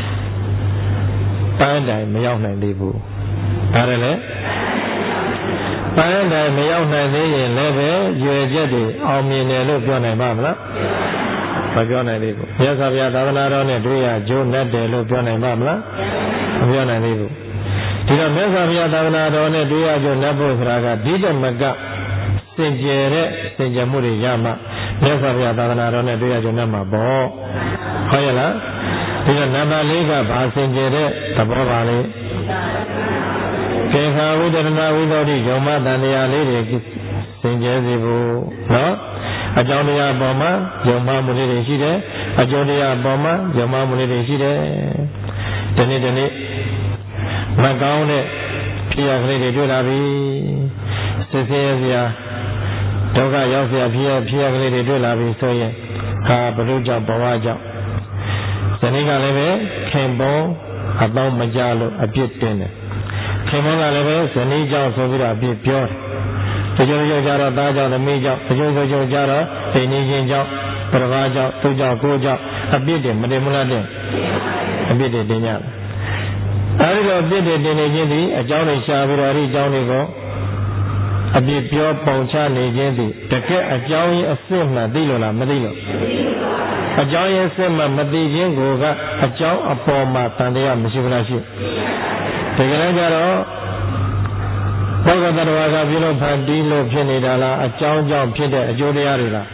ပန်းတိုင်မရောက်နိုင်သေးဘူးဒါလည်းလေပန်းတိုင်မရောက်နိုင်သေးရင်လည်းပဲရွယ်ချက်တွေအောင်မြင်တယ်လို့ပြောနိုင်ပါမလားမပြောနိုင်သေးဘူးမြတ်စွာဘုရားသာသနာတော်နဲ့တွေ့ရကျိုးနဲ့တယ်လို့ပြောနိုင်ပါမလားမပြောနိုင်သေးဘူးဒီတော့မြတ်စွာဘုရားသာသနာတော်နဲ့တွေ့ရကျိုးနဲ့ဖို့ဆိုတာကဒီတမကစင်ကြယ်တဲ့စင်ကြယ်မှုတွေရမှမြတ်စွာဘုရားသာသနာတော်နဲ့တွေ့ရကျိုးနဲ့မှာပေါ့ဟုတ်ရဲ့လားဒီတော့နံပါတ်လေးကဘာစင်ကြယ်တဲ့သဘောပါလဲကေခာဝိတရဏဝိသောတိယုံမတန်တရားလေးတွေစင်ကြယ်စေဖို့နော်အကြောင်းတရားပေါ်မှာယုံမှမှုလေးတွေရှိတယ်အကျိုးတရားပေါ်မှာယုံမှမှုလေးတွေရှိတယ်ဒီနေ့ဒီနေ့မကောင်းတဲ့ဖြစ်ရကလေးတွေတွေ့လာပြီစစ်ဆေးရစရာဒုက္ခရောက်စရာဖြစ်ရဖြစ်ရကလေးတွေတွေ့လာပြီဆိုရင်ဟာဘုရုကြောင့်ဘဝကြောင့်ဇနီးကလည်းပဲခင်ပွန်းအပေါင်းမကြလို့အပြစ်တင်တယ်ခင်ပွန်းကလည်းပဲဇနီးကြောင့်ဆိုပြီးတော့အပြစ်ပြောတယ်တချို့တချို့ကြတော့သားကြောင့်သမီးကြောင့်တချို့တချို့ကြတော့ဒိဋ္ဌိချင်းကြောင့်ပရဝါကြောင့်သူကြောင့်ကိုကြောင့်အပြစ်တွေမတင်မလားတဲ့အပြစ်တွေတင်ကြတယ်အဲဒီလိုအပြစ်တွေတင်နေခြင်းသည်အကြောင်းတွေရှားပြီးတော့အဲဒီအကြောင်းတွေကိုအပြစ်ပြောပုံချနေခြင်းသည်တကယ်အကြောင်းရင်းအစစ်မှန်သိလို့လားမသိလို့အကြောင်းရင်းအစစ်မှန်မသိခြင်းကိုကအကြောင်းအပေါ်မှာတန်တရားမရှိဘူးလားရှိတကယ်လည်းကြတော့ဘောဂတတဝါကပြုလို့ဖန်တီးလို့ဖြစ်နေတာလားအကြောင်းကြောင့်ဖြစ်တဲ့အကျိုးတရားတွေလား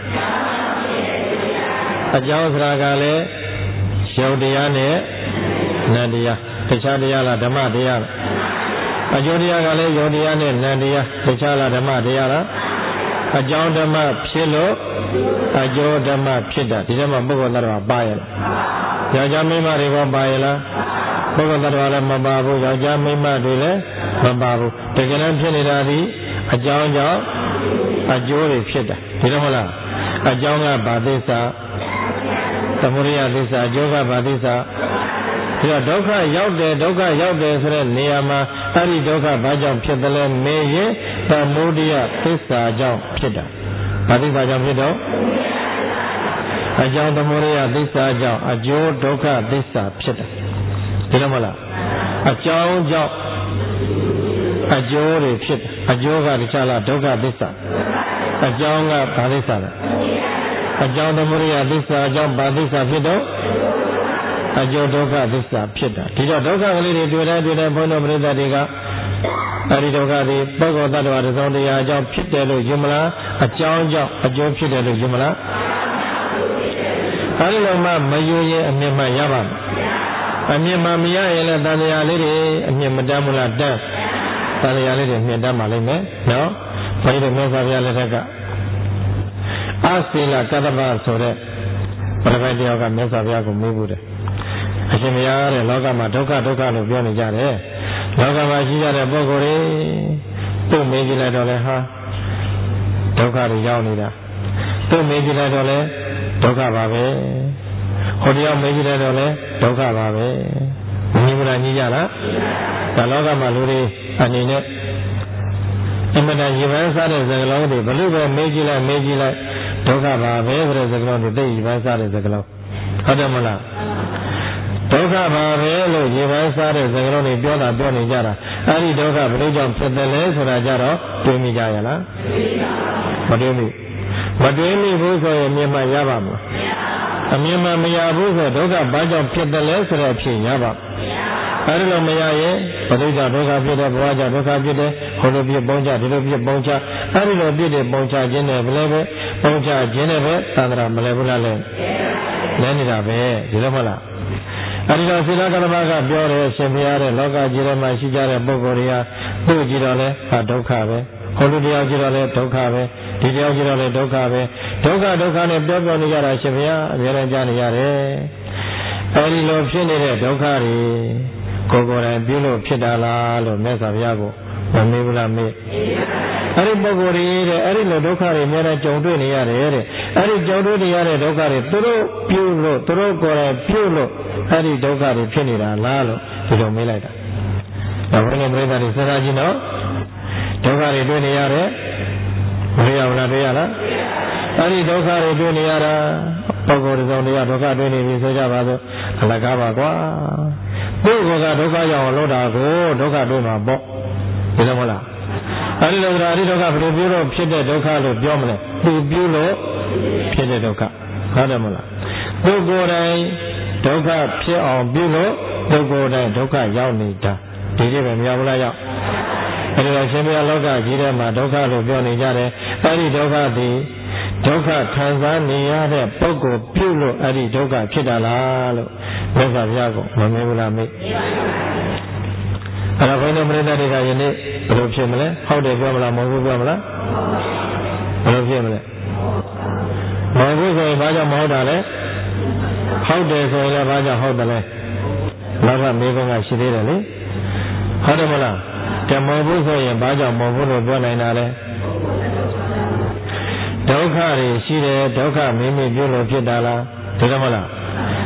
အကြောင်းဆိုတာကလည်းရုပ်တရားနဲ့နံတရားတခြားတရားလားဓမ္မတရားလားအကျိုးတရားကလည်းရုပ်တရားနဲ့နံတရားတခြားလားဓမ္မတရားလားအကြောင်းဓမ္မဖြစ်လို့အကျိုးဓမ္မဖြစ်တာဒီထဲမှာပုဂ္ဂိုလ်သတ္တဝါပါရဲ့ယောက်ျားမိန်းမတွေကပါရဲ့လားပုဂ္ဂိုလ်သတ္တဝါလည်းမပါဘူးယောက်ျားမိန်းမတွေလည်းမပါဘူးတကယ်လည်းဖြစ်နေတာဒီအကြောင်းကြောင့်အကျိုးတွေဖြစ်တာဒီလိုမဟုတ်လားအကြောင်းကဘာသစ္စာသမုဒယသစ္စာအကျိုးကဘာသစ္စာဒီတော့ဒုက္ခရောက်တယ်ဒုက္ခရောက်တယ်ဆိုတဲ့နေရာမှာအဲ့ဒီဒုက္ခဘာကြောင့်ဖြစ်တယ်လဲမေးရင်သမုဒယသစ္စာကြောင့်ဖြစ်တာဘာသစ္စာကြောင့်ဖြစ်တော့အကြောင်းသမုဒယသစ္စာကြောင့်အကျိုးဒုက္ခသစ္စာဖြစ်တယ်ဒီလိုမဟုတ်လားအကြောင်းကြောင့်အကျိုးတွေဖြစ်တယ်အကျိုးကတခြားလားဒုက္ခသစ္စာအကြောင်းကဘာသစ္စာလဲအကြောင်းသမုဒယသစ္စာကြောင့်ဘာသစ္စာဖြစ်တော့အကျိုးဒုက္ခသစ္စာဖြစ်တာဒီတော့ဒုက္ခကလေးတွေတွေ့တဲ့တွေ့တဲ့ဘုန်းတော်ပရိသတ်တွေကအဲဒီဒုက္ခတွေပုဂ္ဂိုလ်သတ္တဝါတစ်စုံတရာအကြောင်းဖြစ်တယ်လို့ယူမလားအကြောင်းကြောင့်အကျိုးဖြစ်တယ်လို့ယူမလားအဲဒီလိုမှမယူရင်အမြင်မှရပါမယ်အမြင်မှမရရင်လည်းတန်တရားလေးတွေအမြင်မတတ်ဘူးလားတတ်တန်တရားလေးတွေမြင်တတ်ပါလိမ့်မယ်နော်ဘုန်းကြီးတို့မြတ်စွာဘုရားလက်ထက်ကအာစီလကတ္တပဆိုတဲ့ပရပိုက်တယောက်ကမြတ်စွာဘုရားကိုမေးဘူးတယ်အရှင်ဘုရားတဲ့လောကမှာဒုက္ခဒုက္ခလို့ပြောနေကြတယ်လောကမှာရှိကြတဲ့ပုဂ္ဂိုလ်တွေသူ့မေးကြည့်လိုက်တော့လေဟာဒုက္ခတွေရောက်နေတာသူ့မေးကြည့်လိုက်တော့လေဒုက္ခပါပဲဟိုတယောက်မေးကြည့်လိုက်တော့လေဒုက္ခပါပဲမြင်မလားညီကြလားဒါလောကမှာလူတွေအနေနဲ့အမှန်တန်ရည်ပန်းစားတဲ့စကားလုံးတွေဘလို့ပဲမေးကြည့်လိုက်မေးကြည့်လိုက်ဒုက္ခပါပဲဆိုတဲ့စကားလုံးတွေသိရည်ပန်းစားတဲ့စကားလုံးဟုတ်တယ်မလားဒုက္ခပါပဲလို့ရည်ပန်းစားတဲ့စကားလုံးတွေပြောတာပြောနေကြတာအဲဒီဒုက္ခဘယ်လိုကြောင့်ဖြစ်တယ်လဲဆိုတာကြတော့တွေးမိကြရလားမတွေးမိမတွေးမိဘူးဆိုရင်မြင်မှရပါမလားအမြင်မှမရဘူးဆိုဒုက္ခဘာကြောင့်ဖြစ်တယ်လဲဆိုတဲ့အဖြစ်ရပါအဲဒီလိုမရရင်ဘယ်လိုကြောင့်ဒုက္ခဖြစ်တယ်ဘဝကြောင့်ဒုက္ခဖြစ်တယ်ဟိုလိုပြပုံချဒီလိုပြပုံချအဲဒီလိုပြတဲ့ပုံချခြင်းနဲ့ဘယ်လိုပဲပုံချခြင်းနဲ့ပဲသံဃာမလဲဘူးလားလဲလဲနေတာပဲဒီလိုမဟုတ်လားအဲဒီတော့သီလကရမကပြောတယ်ရှင်ဘုရားတဲ့လောကကြီးထဲမှာရှိကြတဲ့ပုဂ္ဂိုလ်တွေကသူ့ကြည့်တော့လဲဟာဒုက္ခပဲဟိုလူတရားကြည့်တော့လဲဒုက္ခပဲဒီတရားကြည့်တော့လဲဒုက္ခပဲဒုက္ခဒုက္ခနဲ့ပြောပြောနေကြတာရှင်ဘုရားအများနဲ့ကြားနေရတယ်အဲဒီလိုဖြစ်နေတဲ့ဒုက္ခတွေကိုယ်ကိုယ်တိုင်ပြုလို့ဖြစ်တာလားလို့မြတ်စွာဘုရားကိုမမေးဘူးလားမေးအဲ့ဒီပုဂ္ဂိုလ်တွေတဲ့အဲ့ဒီလိုဒုက္ခတွေအများနဲ့ကြုံတွေ့နေရတယ်တဲ့အဲ့ဒီကြုံတွေ့နေရတဲ့ဒုက္ခတွေသူတို့ပြုလို့သူတို့ကိုယ်တိုင်ပြုလို့အဲ့ဒီဒုက္ခတွေဖြစ်နေတာလားလို့ဒီလိုမေးလိုက်တာဒါဘုရားပြိဿတွေစဉ်းစားကြည့်နော်ဒုက္ခတွေတွေ့နေရတယ်မရဘူးလားတွေ့ရလားအဲ့ဒီဒုက္ခတွေတွေ့နေရတာပုဂ္ဂိုလ်တွေကြောင့်ဒုက္ခတွေ့နေပြီဆိုကြပါစို့အလကားပါကွာပုဂ္ဂိုလ်ကဒုက္ခရောက်လို့တာကိုဒုက္ခတွေ့မှာပေါ့ဒီလိုမဟုတ်လားအဲဒီလိုဒါအရိဒုက္ခဘယ်လိုပြောလို့ဖြစ်တဲ့ဒုက္ခလို့ပြောမလဲသူပြုလို့ဖြစ်တဲ့ဒုက္ခဟုတ်တယ်မဟုတ်လားပုဂ္ဂိုလ်တိုင်းဒုက္ခဖြစ်အောင်ပြုလို့ပုဂ္ဂိုလ်တိုင်းဒုက္ခရောက်နေတာဒီလိုပဲမရဘူးလားရောက်အဲဒီတော့ရှင်ဘုရားလောကကြီးထဲမှာဒုက္ခလို့ပြောနေကြတယ်အဲဒီဒုက္ခသည်ဒုက္ခခံစားနေရတဲ့ပုဂ္ဂိုလ်ပြုလို့အဲ့ဒီဒုက္ခဖြစ်တာလားလို့မြတ်စွာဘုရားကမမေးဘူးလားမေးအဲ့ဒါဘုန်းတော်ပရိသတ်တွေကယနေ့ဘယ်လိုဖြစ်မလဲဟုတ်တယ်ပြောမလားမဟုတ်ဘူးပြောမလားဘယ်လိုဖြစ်မလဲမဟုတ်ဘူးဆိုရင်ဘာကြောင့်မဟုတ်တာလဲဟုတ်တယ်ဆိုရင်လည်းဘာကြောင့်ဟုတ်တယ်လဲလောကမေးခွန်းကရှိသေးတယ်လေဟုတ်တယ်မလားတမဟုတ်ဘူးဆိုရင်ဘာကြောင့်မဟုတ်ဘူးလို့ပြောနိုင်တာလဲဒုက္ခတွေရှိတယ်ဒုက္ခမိမိပြုလို့ဖြစ်တာလားဒါကြောင့်မလား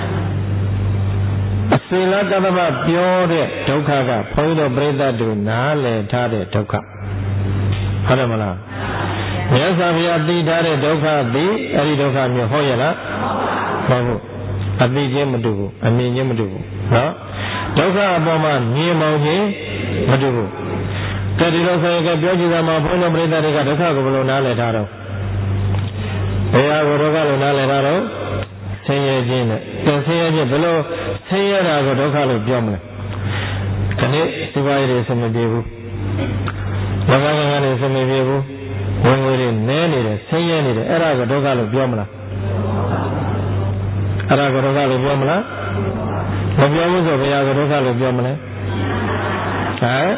အစင်လာကတ္တမပြောတဲ့ဒုက္ခကဘုန်းကြီးတို့ပြိဿတို့နားလည်ထားတဲ့ဒုက္ခဟုတ်တယ်မလားဒမြတ်စွာဘုရားသိထားတဲ့ဒုက္ခသည်အဲ့ဒီဒုက္ခမျိုးဟုတ်ရဲ့လားမဟုတ်ဘူးအသိချင်းမတူဘူးအမြင်ချင်းမတူဘူးနော်ဒုက္ခအပေါ်မှာမြင်မောင်ချင်းမတူဘူးကဲဒီလိုဆိုရင်ကပြောကြည့်သမှာဘုန်းတော်ပရိသတ်တွေကဒုက္ခကိုဘယ်လိုနားလည်ထားတော့ဘယ်ဟာကိုဒုက္ခလို့နားလည်ထားတော့ဆင်းရဲခြင်းနဲ့ကဲဆင်းရဲခြင်းဘယ်လိုဆင်းရဲတာကိုဒုက္ခလို့ပြောမလဲဒီနေ့ဒီပါးရည်ဆင်မပြေဘူးဘာသာကံကနေဆင်မပြေဘူးဝင်ငွေတွေနည်းနေတယ်ဆင်းရဲနေတယ်အဲ့ဒါကိုဒုက္ခလို့ပြောမလားအဲ့ဒါကိုဒုက္ခလို့ပြောမလားမပြောဘူးဆိုဘယ်ဟာကိုဒုက္ခလို့ပြောမလဲဟမ်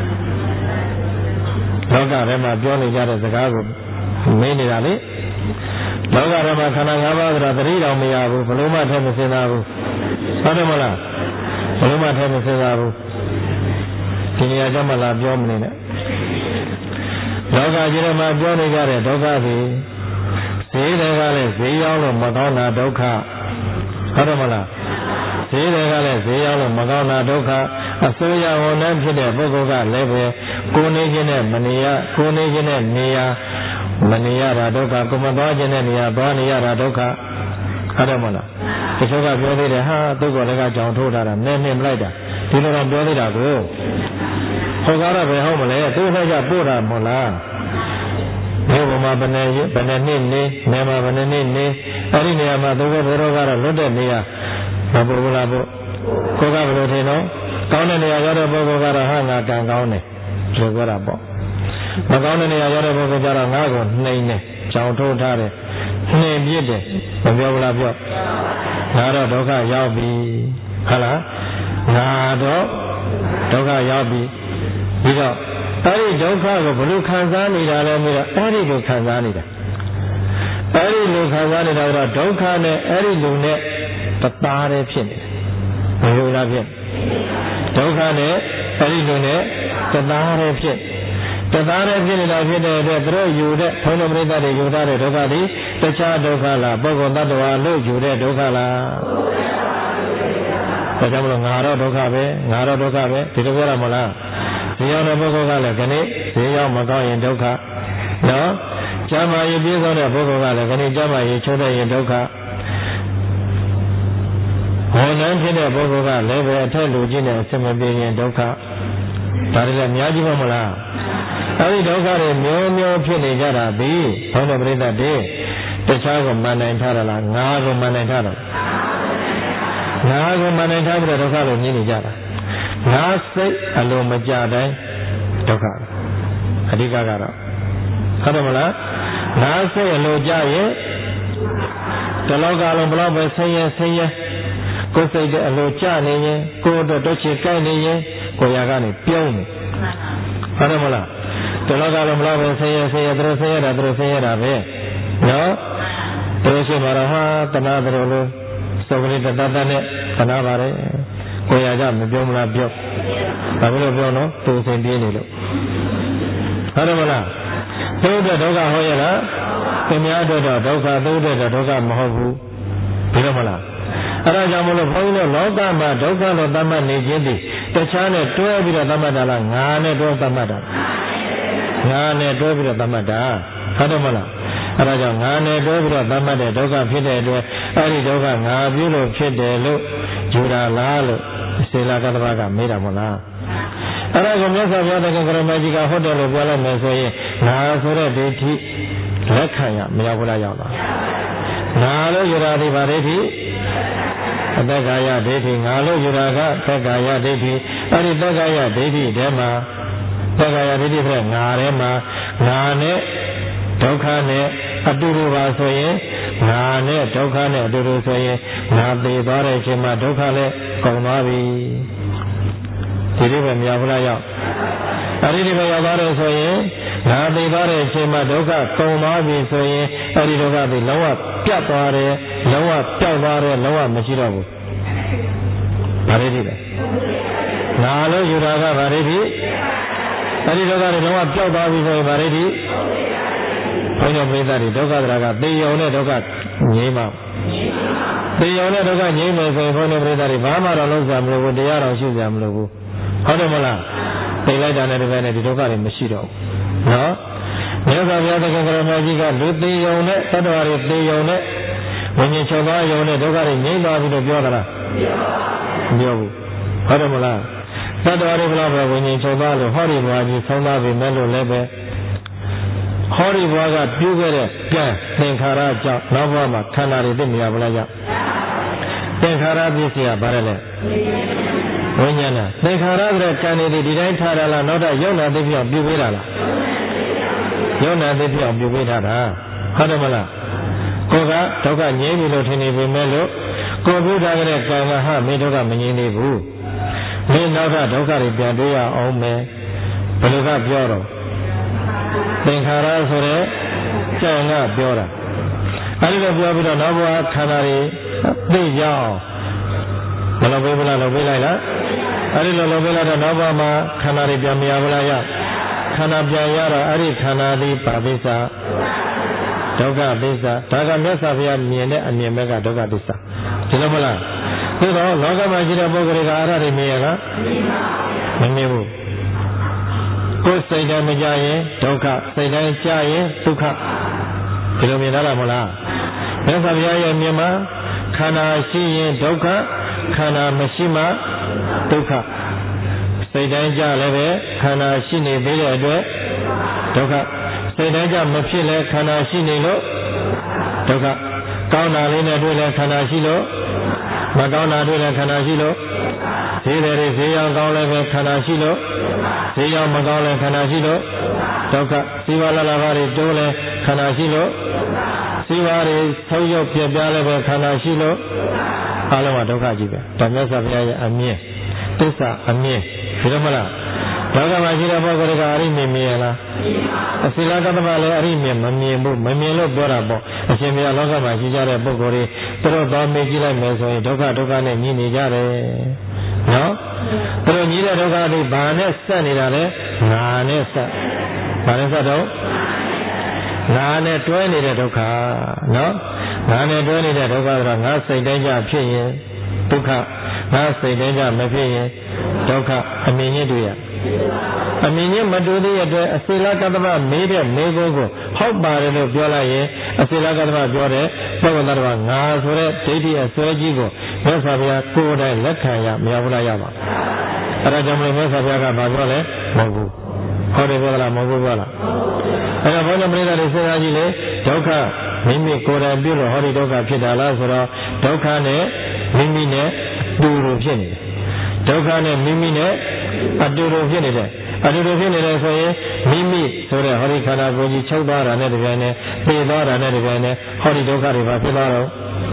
လောကထဲမှာပြောနေကြတဲ့စကားကိုမင်းနေတာလေလောကထဲမှာခန္ဓာ၅ပါးဆိုတာသတိတော်မရဘူးဘလို့မှထဲမစင်သာဘူးဟုတ်တယ်မလားဘလို့မှထဲမစင်သာဘူးဒီနေရာကျမှလာပြောမနေနဲ့လောကကြီးထဲမှာပြောနေကြတဲ့ဒုက္ခသည်ဈေးတွေကလည်းဈေးရောက်လို့မကောင်းတာဒုက္ခဟုတ်တယ်မလားဈေးတွေကလည်းဈေးရောက်လို့မကောင်းတာဒုက္ခအစိုးရဝန်ထမ်းဖြစ်တဲ့ပုဂ္ဂိုလ်ကလည်းပဲကိုယ်နေခြင်းနဲ့မနေရကိုယ်နေခြင်းနဲ့နေရမနေရတာဒုက္ခကိုမသွားခြင်းနဲ့နေရသွားနေရတာဒုက္ခဟုတ်တယ်မလားတချို့ကပြောသေးတယ်ဟာသူ့ကိုလည်းကကြောင်ထိုးထားတာနဲ့နဲ့မလိုက်တာဒီလိုတော့ပြောသေးတာကိုဟောကားတော့ဘယ်ဟုတ်မလဲသူ့ဟဲ့ကပို့တာမဟုတ်လားမြို့ပေါ်မှာဘယ်နဲ့ဘယ်နဲ့နှစ်နေနေမှာဘယ်နဲ့နှစ်နေအဲ့ဒီနေရာမှာသူကဘယ်တော့ကတော့လွတ်တဲ့နေရာမပို့ဘူးလားပို့ကိုကဘယ်လိုထင်တော့ကောင်းတဲ့နေရာရောက်တဲ့ပုဂ္ဂိုလ်ကတော့ဟာငါကံကောင်းတယ်ဆိုကြတာပေါ့မကောင်းတဲ့နေရာရောက်တဲ့ပုဂ္ဂိုလ်ကျတော့ငါ့ကိုနှိမ်တယ်ကြောင်ထိုးထားတယ်နှိမ်ပြစ်တယ်မပြောဘူးလားပြောငါတော့ဒုက္ခရောက်ပြီဟုတ်လားငါတော့ဒုက္ခရောက်ပြီပြီးတော့အဲ့ဒီဒုက္ခကိုဘယ်လိုခံစားနေတာလဲပြီးတော့အဲ့ဒီလိုခံစားနေတာအဲ့ဒီလိုခံစားနေတာကတော့ဒုက္ခနဲ့အဲ့ဒီလူနဲ့တသားတည်းဖြစ်နေတယ်ဘယ်လိုလားဖြစ်ဒုက္ခနဲ့အဲ့ဒီလူနဲ့တသားတည်းဖြစ်တသားတည်းဖြစ်နေတာဖြစ်တဲ့အတွက်သူတို့ယူတဲ့ဘုန်းတော်ပရိသတ်တွေယူထားတဲ့ဒုက္ခသည်တခြားဒုက္ခလားပုဂ္ဂိုလ်တ attva လို့ယူတဲ့ဒုက္ခလားဒါကြောင့်မလို့ငါတော့ဒုက္ခပဲငါတော့ဒုက္ခပဲဒီလိုပြောရမလားဈေးရောက်တဲ့ပုဂ္ဂိုလ်ကလည်းခဏဈေးရောက်မကောင်းရင်ဒုက္ခနော်ကျမ်းမာရေးပြည့်စုံတဲ့ပုဂ္ဂိုလ်ကလည်းခဏကျမ်းမာရေးချိုးတဲ့ရင်ဒုက္ခဝန်ထမ်းဖြစ်တဲ့ပုဂ္ဂိုလ်ကလည်းပဲအထက်လူကြီးနဲ့အစမပြေရင်ဒုက္ခဒါတွေလည်းအများကြီးပါမလားအဲဒီဒုက္ခတွေမျိုးမျိုးဖြစ်နေကြတာပြီဘုန်းတော်ပရိသတ်တွေတခြားကိုမနိုင်ထားတာလားငါကိုမနိုင်ထားတာငါကိုမနိုင်ထားပြီးတော့ဒုက္ခလို့ညင်းနေကြတာငါစိတ်အလိုမကြတိုင်းဒုက္ခအဓိကကတော့ဟုတ်တယ်မလားငါစိတ်အလိုကြရင်ဒီလောကလုံးဘလောက်ပဲဆင်းရဲဆင်းရဲကိုယ်စိတ်တဲ့အလိုကြနေရင်ကိုယ်တော့တွချေကြိုက်နေရင်ကိုယ်ရကနေပြုံးနေဟုတ်တယ်မလားဒီလောကလုံးဘလောက်ပဲဆင်းရဲဆင်းရဲသူတို့ဆင်းရဲတာသူတို့ဆင်းရဲတာပဲနော်သူတို့ရှိမှာတော့ဟာတဏှာသူတို့လို့စောကလေးတတတ်နဲ့တဏှာပါတယ်ကိုယ်ရကြမပြောမလားပြောဘာဖြစ်လို့ပြောနော်သူအစဉ်ပြေးနေလို့ဟုတ်တယ်မလားသူတို့ဒုက္ခဟောရလားသင်များတို့တော့ဒုက္ခသူတို့တော့ဒုက္ခမဟုတ်ဘူးပြီးတော့မလားအဲ့ဒါကြောင့်မလို့ဘုန်းကြီးတို့လောကမှာဒုက္ခလို့သတ်မှတ်နေခြင်းဒီတခြားနဲ့တွဲပြီးတော့သတ်မှတ်တာလားငါနဲ့တွဲသတ်မှတ်တာငါနဲ့တွဲပြီးတော့သတ်မှတ်တာဟုတ်တယ်မလားအဲ့ဒါကြောင့်ငါနဲ့တွဲပြီးတော့သတ်မှတ်တဲ့ဒုက္ခဖြစ်တဲ့အတွက်အဲ့ဒီဒုက္ခငါပြုလို့ဖြစ်တယ်လို့ယူတာလားလို့စေလာကတ္တဗကမေးတာမဟုတ်လားအဲ့ဒါကိုမြတ်စွာဘုရားတက္ကရာမကြီးကဟုတ်တယ်လို့ပြောလိုက်မယ်ဆိုရင်ငါဆိုတဲ့ဒိဋ္ဌိလက်ခံရမရောက်ဘူးလားရောက်လားငါလို့ယူတာဒီဗာဒိဋ္ဌိအတ္တကာယဒိဋ္ဌိငါလို့ယူတာကသက္ကာယဒိဋ္ဌိအဲ့ဒီသက္ကာယဒိဋ္ဌိထဲမှာသက္ကာယဒိဋ္ဌိထဲငါထဲမှာငါနဲ့ဒုက္ခနဲ့အတူတူပါဆိုရင်ငါနဲ့ဒုက္ခနဲ့အတူတူဆိုရင်ငါသိသွားတဲ့အချိန်မှာဒုက္ခလည်းကုန်သွားပြီဒီလိုပဲမြောက်လားရောက်အဲ့ဒီဒီပဲရောက်သွားတယ်ဆိုရင်ငါသိသွားတဲ့အချိန်မှာဒုက္ခကုန်သွားပြီဆိုရင်အဲ့ဒီဒုက္ခသည်လုံးဝပြတ်သွားတယ်လုံးဝပျောက်သွားတယ်လုံးဝမရှိတော့ဘူးဗာရိတိလဲငါလို့ယူတာကဗာရိတိအဲ့ဒီဒုက္ခတွေလုံးဝပျောက်သွားပြီဆိုရင်ဗာရိတိဘုန်းတော်ပရိသတ်တွေဒုက္ခသရကသေယုံနဲ့ဒုက္ခငြိမ်းပါသေယုံနဲ့ဒုက္ခငြိမ်းမယ်ဆိုရင်ဘုန်းတော်ပရိသတ်တွေဘာမှတော့လုံးစရာမလိုဘူးတရားတော်ရှိစရာမလိုဘူးဟုတ်တယ်မလားသိလိုက်တာနဲ့တပည့်နဲ့ဒီဒုက္ခတွေမရှိတော့ဘူးနော်မြတ်စွာဘုရားသခင်ကရမကြီးကလူသေးယုံနဲ့သတ္တဝါတွေသေးယုံနဲ့ဝိညာဉ်ချုပ်သွားယုံနဲ့ဒုက္ခတွေငြိမ့်သွားပြီလို့ပြောသလားမပြောဘူးဟုတ်တယ်မလားသတ္တဝါတွေဘလောက်ပဲဝိညာဉ်ချုပ်သွားလို့ဟောဒီဘဝကြီးဆုံးသွားပြီမဲ့လို့လည်းပဲဟောဒီဘဝကပြုခဲ့တဲ့ကံသင်္ခါရကြောင့်နောက်ဘဝမှာခန္ဓာတွေသိမရဘူးလားကြောင့်သင်္ခါရပစ္စည်းကဘာလဲလဲဝိညာဏသင်္ခါရဆိုတဲ့ကံတွေဒီတိုင်းထားတာလားနောက်တော့ယုံနာသိပြောင်းပြုပေးတာလားယုံနာသိပြောင်းပြုပေးထားတာဟုတ်တယ်မလားကိုကဒုက္ခငြိမ်းပြီလို့ထင်နေပေမဲ့လို့ကိုပြုထားတဲ့ကံကဟာမင်းဒုက္ခမငြိမ်းသေးဘူးမင်းနောက်တော့ဒုက္ခတွေပြန်တွေ့ရအောင်မယ်ဘယ်လိုကပြောတော့သင်္ခါရဆိုတဲ့ကံကပြောတာအဲဒီလိုပြောပြီးတော့နောက်ဘဝခန္ဓာတွေသိကြအောင်မလုပ်ပေးဘူးလားလုပ်ပေးလိုက်လားအဲဒီလိုလုပ်ပေးလိုက်တော့နောက်ဘဝမှာခန္ဓာတွေပြန်မရဘူးလားရခန္ဓာပြန်ရတော့အဲ့ဒီခန္ဓာလေးပါပိစ္ဆာဒုက္ခပိစ္ဆာဒါကမြတ်စွာဘုရားမြင်တဲ့အမြင်ပဲကဒုက္ခပိစ္ဆာဒီလိုမလားသိတော့လောကမှာရှိတဲ့ပုဂ္ဂိုလ်တွေကအဲ့ဒါတွေမြင်ရလားမမြင်ဘူးကိုယ်စိတ်တိုင်းမကြရင်ဒုက္ခစိတ်တိုင်းကြရင်ဒုက္ခဒီလိုမြင်ရလားမလားမြတ်စွာဘုရားရဲ့မြင်မှာခန္ဓာရှိရင်ဒုက္ခခန္ဓာမရှိမှဒုက္ခစိတ်တိုင်းကြလည်းပဲခန္ဓာရှိနေသေးတဲ့အတွက်ဒုက္ခစိတ်တိုင်းကြမဖြစ်လဲခန္ဓာရှိနေလို့ဒုက္ခကောင်းတာလေးနဲ့တွေ့လဲခန္ဓာရှိလို့မကောင်းတာတွေ့လဲခန္ဓာရှိလို့ဈေးတယ်ဈေးရောက်ကောင်းလဲပဲခန္ဓာရှိလို့ဈေးရောက်မကောင်းလဲခန္ဓာရှိလို့ဒုက္ခစီဝါလာလာပါတွေတိုးလဲခန္ဓာရှိလို့စီဝါတွေဆုံးရုပ်ပြပြလဲပဲခန္ဓာရှိလို့အလုံးကဒုက္ခကြီးပဲဒါမြတ်စွာဘုရားရဲ့အမြင်သစ္စာအမြင်ဒီလိုမလားလောကမှာရှိတဲ့ပုဂ္ဂိုလ်ကအရိမြင်မြင်ရလားအစိလကတ္တမလည်းအရိမြင်မမြင်ဘူးမမြင်လို့ပြောတာပေါ့အရှင်ဘုရားလောကမှာရှိကြတဲ့ပုဂ္ဂိုလ်တွေသူတို့သွားမေးကြည့်လိုက်မယ်ဆိုရင်ဒုက္ခဒုက္ခနဲ့ညီနေကြတယ်နော်သူတို့ညီတဲ့ဒုက္ခတွေဘာနဲ့ဆက်နေတာလဲငါနဲ့ဆက်ဘာနဲ့ဆက်တော့ငါနဲ့တွဲနေတဲ့ဒုက္ခနော်ငါနဲ့တွဲနေတဲ့ဒုက္ခကတော့ငါစိတ်တိုင်းကြဖြစ်ရင်ဒုက္ခငါစိတ်တိုင်းကြမဖြစ်ရင်ဒုက္ခအမြင်ချင်းတွေ့ရအမြင်ချင်းမတွေ့သေးတဲ့အတွက်အစိလကတ္တမမေးတဲ့မေးခွန်းကိုဟုတ်ပါတယ်လို့ပြောလိုက်ရင်အစိလကတ္တမပြောတဲ့ပုဂ္ဂိုလ်တော်ကငါဆိုတဲ့ဒိဋ္ဌိအစွဲကြီးကိုမြတ်စွာဘုရားကိုယ်တိုင်လက်ခံရမရဘူးလားရပါအဲဒါကြောင့်မလို့မြတ်စွာဘုရားကဘာပြောလဲမဟုတ်ဘူးဟောတယ်ပြောလားမဟုတ်ဘူးပြောလားအဲဒါဘုရားပရိသတ်တွေစဉ်းစားကြည့်လေဒုက္ခမိမိကိုယ်တိုင်ပြုလို့ဟောဒီဒုက္ခဖြစ်တာလားဆိုတော့ဒုက္ခနဲ့မိမိနဲ့တူတူဖြစ်နေတယ်ဒုက္ခနဲ့မိမိနဲ့အတူတူဖြစ်နေတယ်အတူတူဖြစ်နေတယ်ဆိုရင်မိမိဆိုတဲ့ဟောဒီခန္ဓာကိုယ်ကြီးချုပ်သွားတာနဲ့တပြိုင်နက်ပြေသွားတာနဲ့တပြိုင်နက်ဟောဒီဒုက္ခတွေပါဖြစ်သွားတော့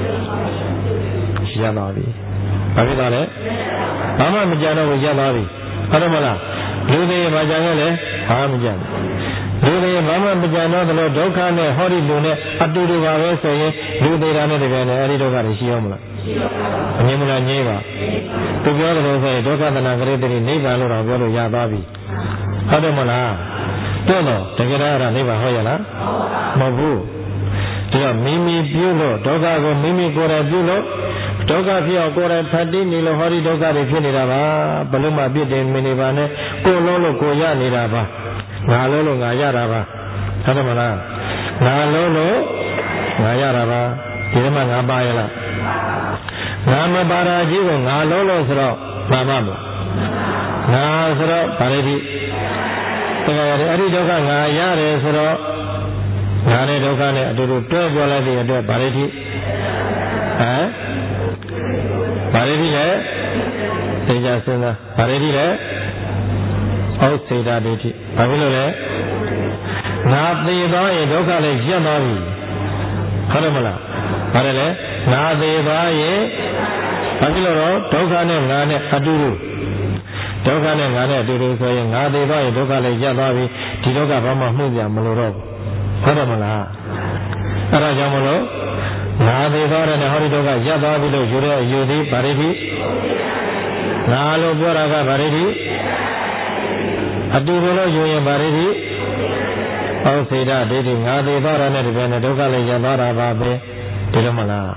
ရပါပြီဘာဖြစ်သွားလဲဘာမှမကြံတော့ဘူးရပါပြီဟုတ်တယ်မလားလူတွေဘာကြံရလဲဘာမှမကြံလူတွေဘာမှမကြံတော့သလိုဒုက္ခနဲ့ဟောဒီလူနဲ့အတူတူပါပဲဆိုရင်လူသေးတာနဲ့တပြိုင်နက်အဲဒီဒုက္ခတွေရှိရောမလားအမြင်မလားငြိပါသူပြောတယ်လို့ဆိုရင်ဒုက္ခသနာကလေးတွေနိဗ္ဗာန်လို့တော့ပြောလို့ရသွားပြီဟုတ်တယ်မလားတော့တော့တကယ်တော့အဲ့ဒါနိဗ္ဗာန်ဟုတ်ရလားမဟုတ်ဘူးဒီတော့မိမိပြုလို့ဒုက္ခကိုမိမိကိုယ်တိုင်ပြုလို့ဒုက္ခဖြစ်အောင်ကိုယ်တိုင်ဖတ်တည်နေလို့ဟောဒီဒုက္ခတွေဖြစ်နေတာပါဘလို့မှပြစ်တယ်မနေပါနဲ့ကိုယ်လုံးလို့ကိုယ်ရနေတာပါငါလုံးလို့ငါရတာပါဟုတ်တယ်မလားငါလုံးလို့ငါရတာပါဒီမှာငါပါရလားငါမပါတာကြီးကိုငါလုံးလို့ဆိုတော့ပါမမလားငါဆိုတော့ဗာလိတိတကယ်အဲ့ဒီဒုက္ခငါရတယ်ဆိုတော့ငါနဲ့ဒုက္ခနဲ့အတူတူတွဲပြောလိုက်တဲ့အတွက်ဗာလိတိဟမ်ဗာလိတိလည်းသိကြစဉ်းစားဗာလိတိလည်းဩစေတဒိဋ္ဌိဘာဖြစ်လို့လဲငါသေသွားရင်ဒုက္ခလည်းရပ်သွားပြီဟုတ်တယ်မလားဘာလဲလဲငါသေးသွားရင်ဘာဖြစ်လို့တော့ဒုက္ခနဲ့ငါနဲ့အတူတူဒုက္ခနဲ့ငါနဲ့အတူတူဆိုရင်ငါသေးသွားရင်ဒုက္ခလည်းရပ်သွားပြီဒီဒုက္ခဘာမှမှုပြမလို့တော့ဘူးဟုတ်တယ်မလားအဲဒါကြောင့်မလို့ငါသေးသွားတဲ့ဟောဒီဒုက္ခရပ်သွားပြီလို့ယူတဲ့အယူသည်ဗာရိတိငါလို့ပြောတာကဗာရိတိအတူတူလို့ယူရင်ဗာရိတိဩစေတဒိဋ္ဌိငါသေးသွားတဲ့တပြည့်နဲ့ဒုက္ခလည်းရပ်သွားတာပါပဲဒီလိုမလား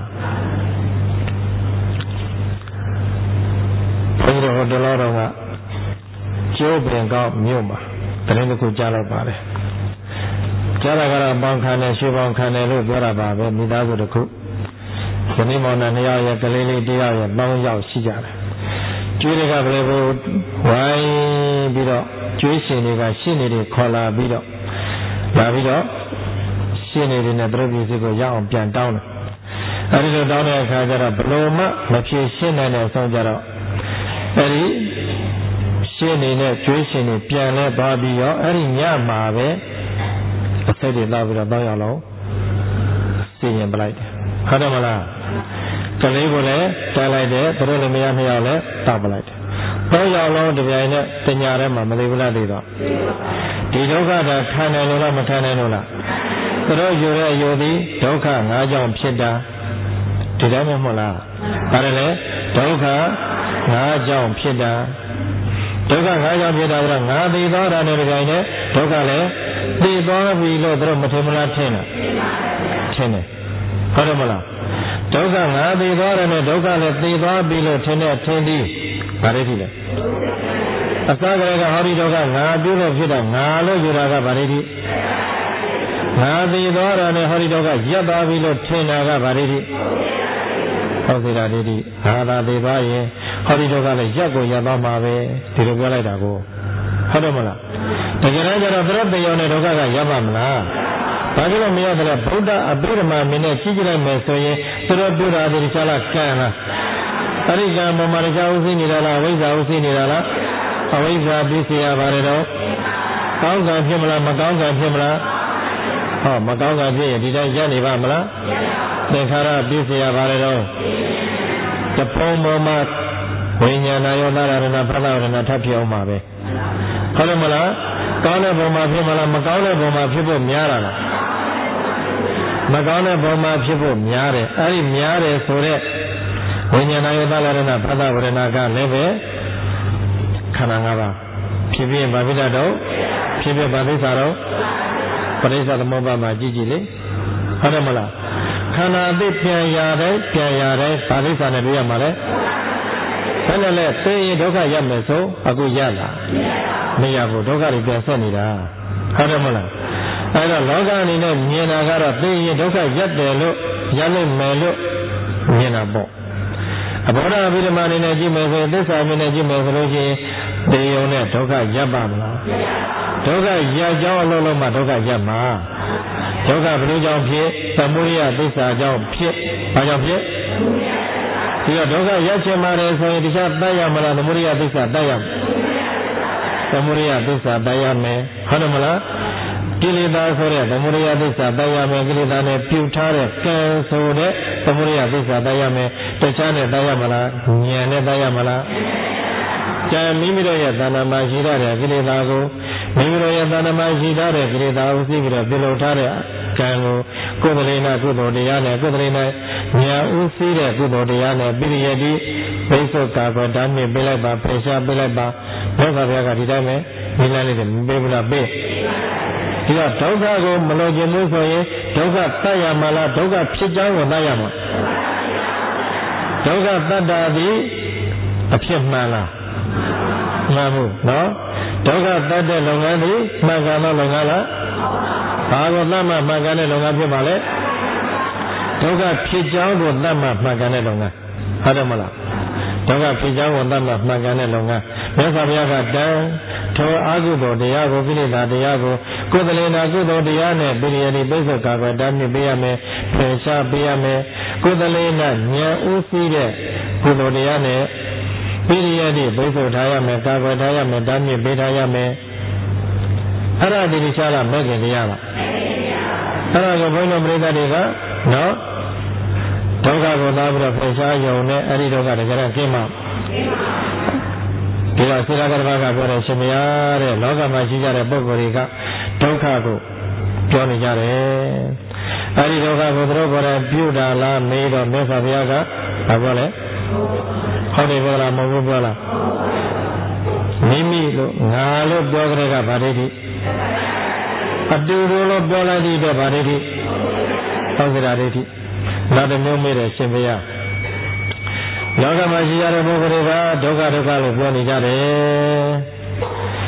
ဘုရားဟောတော်တော်ကကျိုးပင်ကောက်မြို့မှာတရင်တစ်ခုကြားလိုက်ပါတယ်ကြားတာကတော့ပေါင်းခံတယ်ရွှေပေါင်းခံတယ်လို့ပြောတာပါပဲမိသားစုတစ်ခုဇနီးမောင်နှံနှစ်ယောက်ရဲ့ကလေးလေးတစ်ယောက်ရဲ့ပေါင်းယောက်ရှိကြတယ်ကျွေးတွေကဘယ်လိုဝိုင်းပြီးတော့ကျွေးရှင်တွေကရှင်းနေတွေခေါ်လာပြီးတော့လာပြီးတော့ရှင်းနေတွေနဲ့သူတို့ပြည်စီကိုရအောင်ပြန်တောင်းတယ်အဲဒီလိုတောင်းတဲ့အခါကျတော့ဘလို့မှမဖြေရှင်းနိုင်တဲ့အဆုံးကြတော့အဲဒီရှင်းနေတဲ့ကျွေးရှင်တွေပြန်လဲသွားပြီးတော့အဲဒီညမှာပဲအစိတ်တွေလာပြီးတော့တောင်းရအောင်စီရင်ပလိုက်တယ်ဟုတ်တယ်မလားကလေးကိုလည်းတားလိုက်တယ်သူတို့လည်းမရမရလည်းတောက်ပလိုက်တယ်တော့ရအောင်တပြိုင်နဲ့တညာထဲမှာမသေးဘူးလားသေးတော့ဒီဒုက္ခတာခံနိုင်လို့လားမခံနိုင်လို့လားသူတို့ယူတဲ့ယူသည်ဒုက္ခငါးကြောင့်ဖြစ်တာဒီတိုင်းမဟုတ်လားဒါလည်းဒုက္ခငါးကြောင့်ဖြစ်တာဒုက္ခငါးကြောင့်ဖြစ်တာကငါသိသောတာနဲ့တပြိုင်နဲ့ဒုက္ခလည်းသိသွားပြီလို့သူတို့မထင်မလားထင်လားထင်တယ်ဟုတ်တယ်မလားဒုက္ခငါသိသွားတယ်နဲ့ဒုက္ခလည်းသိသွားပြီလို့ထင်တဲ့ထင်သည်ဘာလဲဒီလဲအစကတည်းကဟောဒီဒုက္ခငါပြုလို့ဖြစ်တာငါလို့ယူတာကဘာလဲဒီငါသိသွားတယ်နဲ့ဟောဒီဒုက္ခရပ်သွားပြီလို့ထင်တာကဘာလဲဒီဟုတ်သေးတာဒီငါသာသိသွားရင်ဟောဒီဒုက္ခလည်းရပ်ကိုရပ်သွားမှာပဲဒီလိုပြောလိုက်တာကိုဟုတ်တယ်မလားတကယ်တော့ကျတော့သူတို့တရားနဲ့ဒုက္ခကရပ်ပါမလားဘာလို့မရတယ်လဲဗုဒ္ဓအဘိဓမ္မာမင်းနဲ့ကြည့်ကြည့်လိုက်မယ်ဆိုရင်သူတို့ပြုတာဒီတခြားလားကံလားအရိကံပေါ်မှာတခြားဥသိနေတာလားဝိဇ္ဇာဥသိနေတာလားအဝိဇ္ဇာပြည့်စရာပါတယ်တော့ကောင်းကံဖြစ်မလားမကောင်းကံဖြစ်မလားဟောမကောင်းကံဖြစ်ရင်ဒီတိုင်းရပ်နေပါမလားသင်္ခါရပြည့်စရာပါတယ်တော့တပုံပေါ်မှာဝိညာဏယောသရဏဖသရဏထပ်ဖြစ်အောင်ပါပဲဟုတ်တယ်မလားကောင်းတဲ့ပုံမှာဖြစ်မလားမကောင်းတဲ့ပုံမှာဖြစ်ဖို့များတာလားမကောင်းတဲ့ပုံမှာဖြစ်ဖို့များတယ်အဲဒီများတယ်ဆိုတဲ့ဝိညာဏယောသရဏဖသဝရဏကလည်းပဲခန္ဓာ၅ပါးဖြစ်ဖြစ်ဘာဖြစ်တတ်တော့ဖြစ်ဖြစ်ဘာသိစာတော့ပရိစ္ဆေသမုပ္ပါမှာကြည့်ကြည့်လေဟုတ်တယ်မလားခန္ဓာအသိပြန်ရတဲ့ပြန်ရတဲ့ဘာသိစာနဲ့တွေ့ရမှာလဲဘယ်နဲ့လဲသိရင်ဒုက္ခရမယ်ဆိုအခုရလားမရဘူးဒုက္ခတွေပြန်ဆက်နေတာဟုတ်တယ်မလားအဲတော့လောကအနေနဲ့မြင်တာကတော့သိရင်ဒုက္ခရက်တယ်လို့ရလိမ့်မယ်လို့မြင်တာပေါ့အဘောဓအဘိဓမ္မာအနေနဲ့ကြည့်မယ်ဆိုသစ္စာအနေနဲ့ကြည့်မယ်ဆိုလို့ရှိရင်တေယုံနဲ့ဒုက္ခရပ်ပါမလားဒုက္ခရပ်ကြောင်းအလုံးလုံးမှာဒုက္ခရပ်မှာဒုက္ခဘယ်လိုကြောင့်ဖြစ်သမုဒိယသစ္စာကြောင့်ဖြစ်ဘာကြောင့်ဖြစ်ဒီတော့ဒုက္ခရပ်ချင်ပါတယ်ဆိုရင်တခြားတတ်ရမလားသမုဒိယသစ္စာတတ်ရမလားသမုဒိယသစ္စာတတ်ရမယ်ဟုတ်တယ်မလားကိလေသာဆိုတဲ့သမုဒိယသစ္စာတတ်ရမယ်ကိလေသာနဲ့ပြုထားတဲ့ကံဆိုတဲ့သမုဒိယသစ္စာတတ်ရမယ်တခြားနဲ့တတ်ရမလားဉာဏ်နဲ့တတ်ရမလားကျန်မိမိတို့ရဲ့သဏ္ဍာန်မှာရှိတဲ့ကိလေသာကိုမိမိတို့ရဲ့သဏ္ဍာန်မှာရှိတဲ့ကိလေသာကိုသိပြီးတော့ပြုလုပ်ထားတဲ့ကံကိုကုသလေနာကုသိုလ်တရားနဲ့ကုသလေနာဉာဏ်ဥသိတဲ့ကုသိုလ်တရားနဲ့ပြည့်ရည်တည်ဘိသုကာကဓာမြင့်ပေးလိုက်ပါဖေရှားပေးလိုက်ပါဘုရားဗျာကဒီတိုင်းပဲဒီလမ်းလေးတွေမပေးဘူးလားပေးဒီတော့ဒုက္ခကိုမလိုချင်ဘူးဆိုရင်ဒုက္ခတတ်ရမှာလားဒုက္ခဖြစ်ကြောင်းကိုတတ်ရမှာဒုက္ခတတ်တာဒီအဖြစ်မှန်လားမှန်ဘူးနော်ဒုက္ခတတ်တဲ့လုပ်ငန်းဒီမှန်ကန်သောလုပ်ငန်းလားဘာကိုတတ်မှမှန်ကန်တဲ့လုပ်ငန်းဖြစ်ပါလဲဒုက္ခဖြစ်ကြောင်းကိုတတ်မှမှန်ကန်တဲ့လုပ်ငန်းဟုတ်တယ်မလားဒုက္ခဖြစ်ကြောင်းကိုတတ်မှမှန်ကန်တဲ့လုပ်ငန်းမြတ်စွာဘုရားကတန်ထိုအာဟုသောတရားကိုကိလေသာတရားကိုကုသလေနာကုသိုလ်တရားနဲ့ပိရိယတိပိဿကာကဓာမြင့်ပေးရမယ်ဖယ်ရှားပေးရမယ်ကုသလေနာဉာဏ်ဥသိတဲ့ကုသိုလ်တရားနဲ့ပိရိယတိပိဿထားရမယ်ကာကွယ်ထားရမယ်ဓာမြင့်ပေးထားရမယ်အဲ့ဒါဒီချားလားမဲ့ခင်တရားလားအဲ့ဒါကိုဘုန်းတော်ပရိသတ်တွေကနော်ဒုက္ခကိုသားပြီးတော့ဖယ်ရှားရုံနဲ့အဲ့ဒီဒုက္ခတကယ်တော့ကျင်းမှာဒီတော့စေတကတ္တဘာကပြောတဲ့ရှင်မယားတဲ့လောကမှာရှိကြတဲ့ပုဂ္ဂိုလ်တွေကဒုက္ခကိုပြောနေကြတယ်အဲ့ဒီဒုက္ခကိုသူတို့ပေါ်တယ်ပြုတာလားမေးတော့မြတ်စွာဘုရားကဘာပြောလဲဟုတ်တယ်ပြောလားမဟုတ်ဘူးပြောလားမိမိလို့ငါလို့ပြောကြတဲ့ကဗာဒိဋ္ဌိအတူတူလို့ပြောလိုက်တဲ့ဗာဒိဋ္ဌိသောကရာဒိဋ္ဌိနောက်တစ်မျိုးမေးတယ်ရှင်ဘုရားလောကမှာရှိရတဲ့ပုဂ္ဂိုလ်တွေကဒုက္ခဒုက္ခလို့ပြောနေကြတယ်အဲဒီ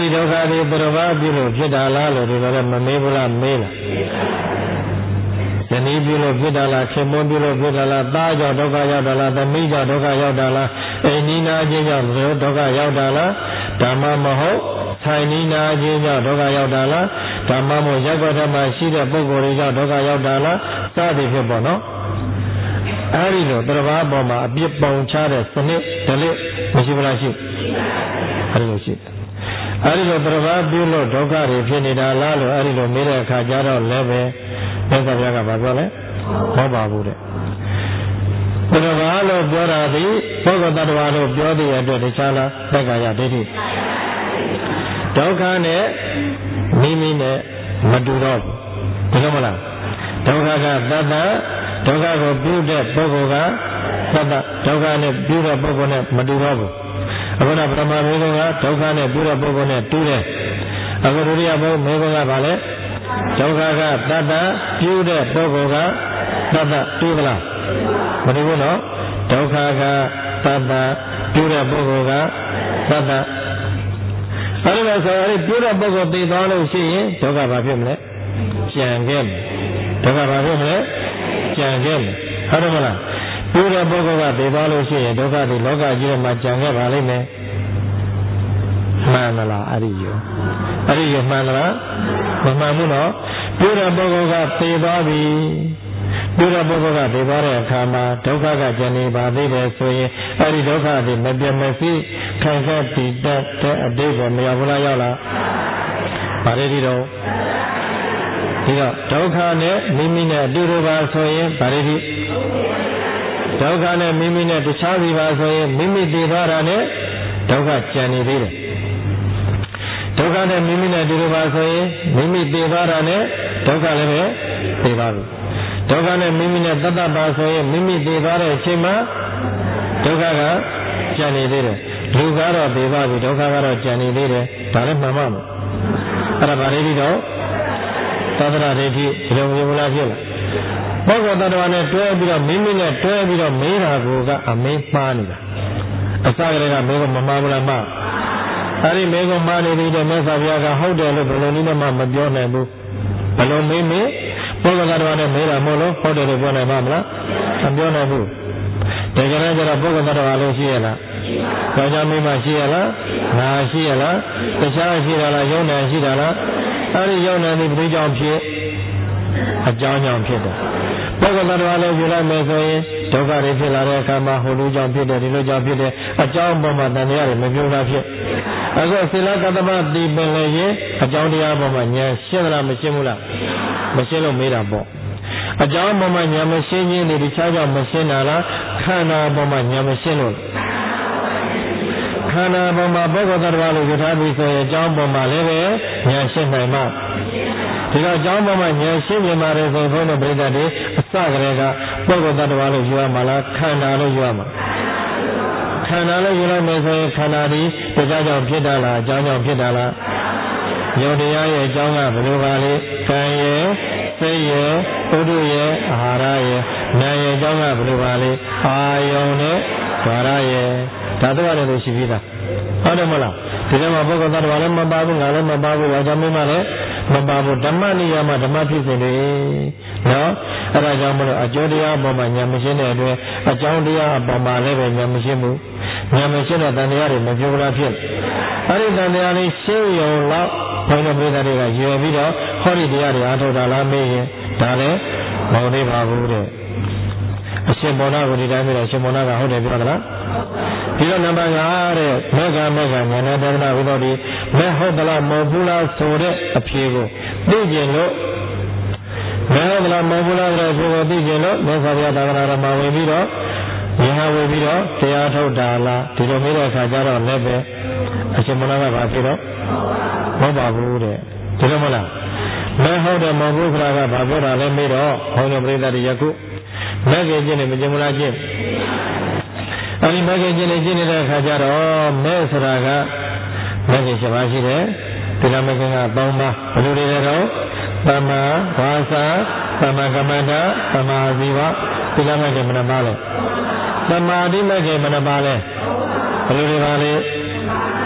ဒုက္ခတွေဘယ်လိုပါပြုလို့ဖြစ်တာလားလို့ဒီလိုလည်းမမေးဘူးလားမေးလားဇနီးပြုလို့ဖြစ်တာလားခင်မွန်းပြုလို့ဖြစ်တာလားသားကြောင့်ဒုက္ခရောက်တာလားသမီးကြောင့်ဒုက္ခရောက်တာလားအိမ်နီးနားချင်းကြောင့်ဒုက္ခရောက်တာလားဓမ္မမဟုတ်ဆိုင်နီးနားချင်းကြောင့်ဒုက္ခရောက်တာလားဓမ္မမို့ရက်ွက်ထမှာရှိတဲ့ပုဂ္ဂိုလ်တွေကြောင့်ဒုက္ခရောက်တာလားစသည်ဖြစ်ပေါ့နော်အဲဒီလိုတရဘာပေါ်မှာအပြစ်ပုံချတဲ့စနစ်ဒလိမရှိဘူးလားရှိအဲဒီလိုရှိအဲဒီလိုတရဘာပြုလို့ဒုက္ခတွေဖြစ်နေတာလားလို့အဲဒီလိုမေးတဲ့အခါကျတော့လည်းပဲမြတ်စွာဘုရားကပြောလဲမဟုတ်ပါဘူးတဲ့တရဘာလို့ပြောတာဒီပုဂ္ဂိုလ်တ attva လို့ပြောတဲ့အတွက်တခြားလားသက္ကာယဒိဋ္ဌိဒုက္ခနဲ့မိမိနဲ့မတူတော့ဘူးဒီလိုမလားဒုက္ခကသတ္တဒုက္ခကိုပြုတဲ့ပုဂ္ဂိုလ်ကသတ္တဒုက္ခနဲ့ပြုတဲ့ပုဂ္ဂိုလ်နဲ့မတူတော့ဘူးအခုနပထမမေကုံကဒုက္ခနဲ့ပြုတဲ့ပုဂ္ဂိုလ်နဲ့တူတယ်အခုဒုတိယမေကုံကဘာလဲဒုက္ခကသတ္တပြုတဲ့ပုဂ္ဂိုလ်ကသတ္တတူသလားမတူဘူးနော်ဒုက္ခကသတ္တပြုတဲ့ပုဂ္ဂိုလ်ကသတ္တအဲ့ဒါဆိုရင်ပြုတဲ့ပုဂ္ဂိုလ်သိသွားလို့ရှိရင်ဒုက္ခဘာဖြစ်မလဲကြံခဲ့မယ်ဒုက္ခဘာဖြစ်မလဲကြံခဲ့မယ်ဟုတ်တယ်မလားပြုတဲ့ပုဂ္ဂိုလ်ကသိသွားလို့ရှိရင်ဒုက္ခဒီလောကကြီးထဲမှာကြံခဲ့ပါလိမ့်မယ်မှန်မလားအဲ့ဒီရောအဲ့ဒီရောမှန်လားမမှန်ဘူးနော်ပြုတဲ့ပုဂ္ဂိုလ်ကသိသွားပြီပြုတဲ့ပုဂ္ဂိုလ်ကသိသွားတဲ့အခါမှာဒုက္ခကကြံနေပါသေးတယ်ဆိုရင်အဲ့ဒီဒုက္ခဒီမပြတ်မစီးခံခဲ့တည်တဲ့အတိတ်ကိုမရောက်ဘူးလားရောက်လားဗါရတိတော့ဒီတော့ဒုက္ခနဲ့မိမိနဲ့အတူတူပါဆိုရင်ဗါရတိဒုက္ခနဲ့မိမိနဲ့တခြားစီပါဆိုရင်မိမိတည်သွားတာနဲ့ဒုက္ခကြံနေသေးတယ်ဒုက္ခနဲ့မိမိနဲ့အတူတူပါဆိုရင်မိမိတည်သွားတာနဲ့ဒုက္ခလည်းပဲတည်သွားပြီဒုက္ခနဲ့မိမိနဲ့တတ္တပါဆိုရင်မိမိတည်သွားတဲ့အချိန်မှာဒုက္ခကကြံနေသေးတယ်လူကတော့တည်သွားပြီဒုက္ခကတော့ကြံနေသေးတယ်ဒါလည်းမှန်မှမအဲ့ဒါဗာရိတိတော့သတ္တရဒိဋ္ဌိဒီလိုမျိုးလားဖြစ်လားပုဂ္ဂိုလ်တ attva နဲ့တွဲပြီးတော့မိမိနဲ့တွဲပြီးတော့မေးတာကိုကအမေးမှားနေတာအစကတည်းကမေးကမမှားဘူးလားမှားအဲ့ဒီမေးကမှားနေပြီတဲ့မြတ်စွာဘုရားကဟုတ်တယ်လို့ဘယ်လိုနည်းနဲ့မှမပြောနိုင်ဘူးဘယ်လိုမေးမေးပုဂ္ဂိုလ်တ attva နဲ့မေးတာမဟုတ်လို့ဟုတ်တယ်လို့ပြောနိုင်မှာမလားမပြောနိုင်ဘူးတကယ်တော့ကျတော့ပုဂ္ဂိုလ်တ attva လို့ရှိရလားကြောင့်ကြောင့်မိမရှိရလားငါရှိရလားတခြားရှိရလားယုံနာရှိတာလားအဲ့ဒီယုံနာဒီဘယ်ကြောင့်ဖြစ်အကြောင်းကြောင့်ဖြစ်တယ်ပုဂ္ဂိုလ်တ attva လည်းယူလိုက်မယ်ဆိုရင်ဒုက္ခတွေဖြစ်လာတဲ့အခါမှာဟိုလိုကြောင့်ဖြစ်တယ်ဒီလိုကြောင့်ဖြစ်တယ်အကြောင်းပေါ်မှာတန်တရားတွေမပြုတ်တာဖြစ်အခုသီလကတ္တမတိပင်လည်းရင်အကြောင်းတရားပေါ်မှာဉာဏ်ရှင်းသလားမရှင်းဘူးလားမရှင်းလို့မေးတာပေါ့အကြောင်းပေါ်မှာဉာဏ်မရှင်းခြင်းတွေတခြားကြောင့်မရှင်းတာလားခန္ဓာပေါ်မှာဉာဏ်မရှင်းလို့ခန္ဓာပေါ်မှာပုဂ္ဂိုလ်တ attva လို့ယူထားပြီးဆိုရင်အကြောင်းပေါ်မှာလည်းပဲဉာဏ်ရှင်းနိုင်မှာဒီတော့အကြောင်းပေါ်မှာဉာဏ်ရှင်းမြင်ပါတယ်ဆိုဘုန်းတော်ပြိဿတွေအစကတည်းကပုဂ္ဂိုလ်တ attva လို့ယူရမှာလားခန္ဓာလို့ယူရမှာခန္ဓာလို့ယူလိုက်မယ်ဆိုရင်ခန္ဓာဒီတရားကြောင့်ဖြစ်တာလားအကြောင်းကြောင့်ဖြစ်တာလားယုတ်တရားရဲ့အကြောင်းကဘယ်လိုပါလဲကံရဲ့စိတ်ရဲ့ဥဒ္ဓရဲ့အာဟာရရဲ့နာရဲ့အကြောင်းကဘယ်လိုပါလဲအာယုံနဲ့ဓာရရဲ့ဒါတော့လည်းလို့ရှိပြီးသားဟုတ်တယ်မလားဒီထဲမှာပုဂ္ဂိုလ်တ attva လည်းမပါဘူးငါလည်းမပါဘူးဘာကြောင့်မင်းမလဲမပါဘူးဓမ္မနိယမဓမ္မဖြစ်စဉ်တွေနော်အဲ့ဒါကြောင့်မလို့အကျိုးတရားအပေါ်မှာဉာဏ်မရှင်းတဲ့အတွက်အကြောင်းတရားအပေါ်မှာလည်းပဲဉာဏ်မရှင်းဘူးဉာဏ်မရှင်းတဲ့တန်တရားတွေမပြောလားဖြစ်အဲ့ဒီတန်တရားလေးရှင်းရုံလောက်ဘုန်းတော်ပြိဿတွေကရွယ်ပြီးတော့ဟောဒီတရားတွေအားထုတ်တာလားမေးရင်ဒါလည်းမဟုတ်သေးပါဘူးတဲ့အရှင်ဘောနာကိုဒီတိုင်းပြီးတော့ရှင်ဘောနာကဟုတ်တယ်ပြောသလားဒီတော့နံပါတ်၅တဲ့မေဃမေဃဉာဏ်နဲ့တဏှာဝိသောတိမဲဟုတ်သလားမဟုတ်ဘူးလားဆိုတဲ့အဖြေကိုသိကျင်လို့မဲဟုတ်သလားမဟုတ်ဘူးလားဆိုတဲ့အဖြေကိုသိကျင်လို့မေဃဘုရားသာသနာတော်မှာဝင်ပြီးတော့ဉာဏ်ဝင်ပြီးတော့တရားထုတ်တာလားဒီလိုမျိုးတဲ့အခါကျတော့လည်းပဲအရှင်ဘောနာကဘာဖြစ်တော့မဟုတ်ပါဘူးတဲ့ဒီလိုမလားမဲဟုတ်တယ်မဟုတ်ဘူးဆိုတာကဘာပြောတာလဲမေးတော့ဘုန်းတော်ပြိဿတွေယခုမဲခင်ကျင့်နေမကျင့်ဘူးလားကျင့်အဲဒီမဲခင်ကျင့်နေကျင့်နေတဲ့အခါကျတော့မဲဆိုတာကမဲခင်ရှိပါရှိတယ်ဒီလိုမဲခင်ကသုံးပါးဘယ်လိုတွေလဲတော့သမ္မာဝါစာသမ္မာကမ္မန္တသမ္မာဇီဝဒီလိုမဲခင်မနှပါလဲသမ္မာတိမဲခင်မနှပါလဲဘယ်လိုတွေပါလဲ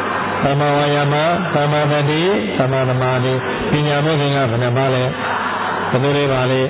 သမ္မာဝါယာမသမ္မာသတိသမ္မာသမာဓိပညာမဲ့ခင်ကဘယ်နှပါလဲဘယ်လိုလဲပါလဲ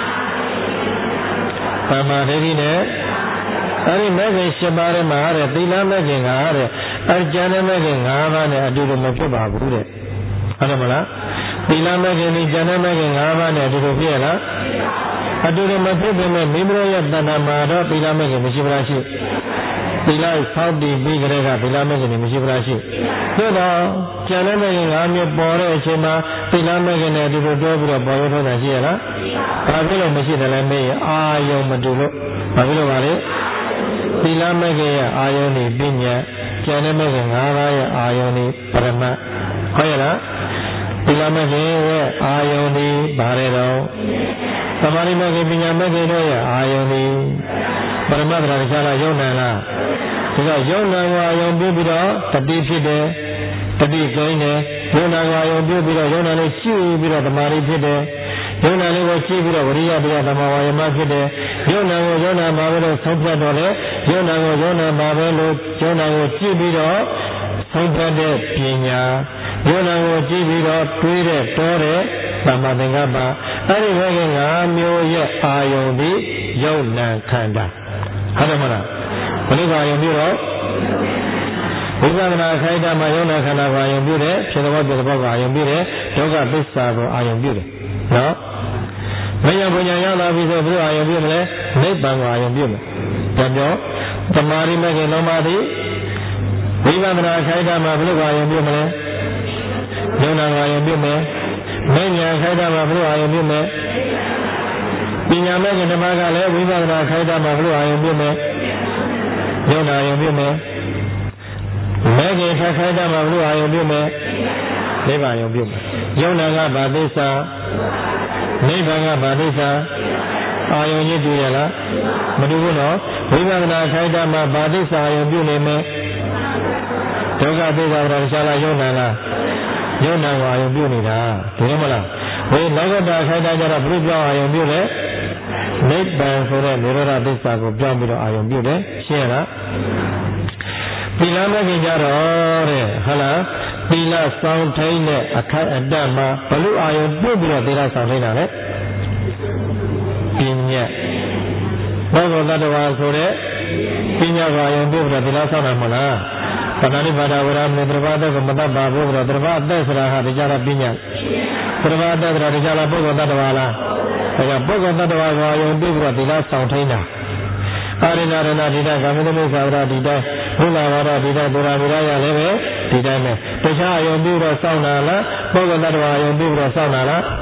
သမ္မာဒိဋ္ဌိနဲ့အဲ့ဒီမဲ့ခင်၈ပါးထဲမှာတဲ့သီလမဲ့ခင်ကတဲ့အကျဉ်းမဲ့ခင်၅ပါးနဲ့အတူတူမဖြစ်ပါဘူးတဲ့ဟုတ်တယ်မလားသီလမဲ့ခင်ဒီကျန်တဲ့မဲ့ခင်၅ပါးနဲ့အတူတူဖြစ်ရလားအတူတူမဖြစ်ပေမဲ့မိမိတို့ရဲ့တဏ္ဍာမှာတော့သီလမဲ့ခင်မရှိပါလားရှိသီလဆောက်တည်ပြီးကြတဲ့ကသီလမဲ့ခင်မရှိပါလားရှိသို့တော့ကျန်တဲ့မဲ့ခင်၅မျိုးပေါ်တဲ့အချိန်မှာသီလမဲ့ခင်နဲ့အတူတူတွဲပြီးတော့ပေါ်ရထုတ်တာရှိရလားဘာဖြစ်လို့မရှိတယ်လဲမေးရင်အာယုံမတူလို့ဘာဖြစ်လို့ပါလဲသီလမဲ့ခင်ရဲ့အာယုံဤပညာကျန်တဲ့မဲ့ခင်၅ပါးရဲ့အာယုံဤပရမတ်ဟုတ်ရလားသီလမဲ့ခင်ရဲ့အာယုံဤဘာလဲတော့သမာဓိမဲ့ခင်ပညာမဲ့ခင်တို့ရဲ့အာယုံဤပရမတ်တရားတရားလားယုံနာလားဒါကြောင့်ယုံနာကိုအာယုံပြုပြီးတော့တတိဖြစ်တယ်တတိကိန်းတယ်ယုံနာကိုအာယုံပြုပြီးတော့ယုံနာလေးရှိပြီးတော့သမာဓိဖြစ်တယ်ယုံနာလေးကိုရှိပြီးတော့ဝိရိယတရားသမာဝါယမဖြစ်တယ်ယုံနာကိုယုံနာပါပဲလို့ဆုံးဖြတ်တော့လေယုံနာကိုယုံနာပါပဲလို့ယုံနာကိုကြည့်ပြီးတော့ဆုံးဖြတ်တဲ့ပညာယုံနာကိုကြည့်ပြီးတော့တွေးတဲ့တောတဲ့သမ္မာသင်္ကပ္ပအဲ့ဒီဘက်ကငါမျိုးရဲ့အာယုံဒီယုံနာခန္ဓာဟုတ်တယ်မလားဘယ်လိုအာယုံပြုတော့ဝိပဿနာခိုက်တာမှာယုံနာခန္ဓာကိုအာယုံပြုတယ်ဖြစ်တဲ့ဘောပြတဲ့ဘောကိုအာယုံပြုတယ်ဒုက္ခသစ္စာကိုအာယုံပြုတယ်နော်မယဘုညာရောက်လာပြီဆိုဘုရားအာယုံပြုမလဲနိဗ္ဗာန်ကိုအာယုံပြုမယ်ဒါကြောင့်သမာဓိမဲ့ခင်လုံးပါသည်ဝိပဿနာခိုက်တာမှာဘုရားအာယုံပြုမလဲယုံနာကိုအာယုံပြုမယ်မဉ္ဇဉ်ခိုက်တာမှာဘုရားအာယုံပြုမယ်ပညာမဲ့ခင်ဓမ္မကလည်းဝိပဿနာခိုက်တာမှာဘုရားအာယုံပြုမယ်ယုံနာအာယုံပြုမယ်မဲ့ခင်ထခိုက်တာမှာဘုရားအာယုံပြုမယ်နိဗ္ဗာန်အာယုံပြုမယ်ယုံနာကဘာသစ္စာနိဗ္ဗာန်ကဘာသစ္စာအာယုံကြီးတူရလားမတူဘူးနော်ဝိပဿနာခိုက်တာမှာဘာသစ္စာအာယုံပြုနေမယ်ဒုက္ခသစ္စာဘာသာလားယုံနာလားယုံနာကိုအာယုံပြုနေတာဒီလိုမလားဝိလောကတာခိုက်တာကြတော့ဘုရားပြောအာယုံပြုတယ်နိဗ္ဗာန်ဆိုတဲ့နိရောဓသစ္စာကိုပြောင်းပြီးတော့အာယုံပြုတယ်ရှင်းရလားသီလမဲ့ခင်ကြတော့တဲ့ဟုတ်လားသီလဆောင်ထိန်တဲ့အခိုက်အတန့်မှာဘလို့အာယုံပြုတ်ပြီးတော့သီလဆောင်ထိန်တာလေပညာဘောဂတတ္တဝါဆိုတဲ့ပညာကိုအာယုံပြုတ်ပြီးတော့သီလဆောင်တာမဟုတ်လားပဏာတိပါဒဝရမေတ္တဘာသက်ကိုမတတ်ပါဘူးဆိုတော့တဘာအသက်ဆိုတာဟာတရားတော်ပညာတဘာအသက်ဆိုတာတရားတော်ပုဂ္ဂိုလ်တ attva လားဒါကြောင့်ပုဂ္ဂိုလ်တ attva ကိုအာယုံပြုတ်ပြီးတော့သီလဆောင်ထိန်တာအာရဏရဏဒီတိုင်းကာမတမိစ္ဆာဝရဒီတိုင်းဘုလားဝရဒီတိုင်းဒုရာဝရရလည်းပဲဒီတိုင်းပဲတခြားအယုံပြုတော့စောင့်တာလားပုဂ္ဂိုလ်တ attva အယုံပြုတော့စောင့်တာလား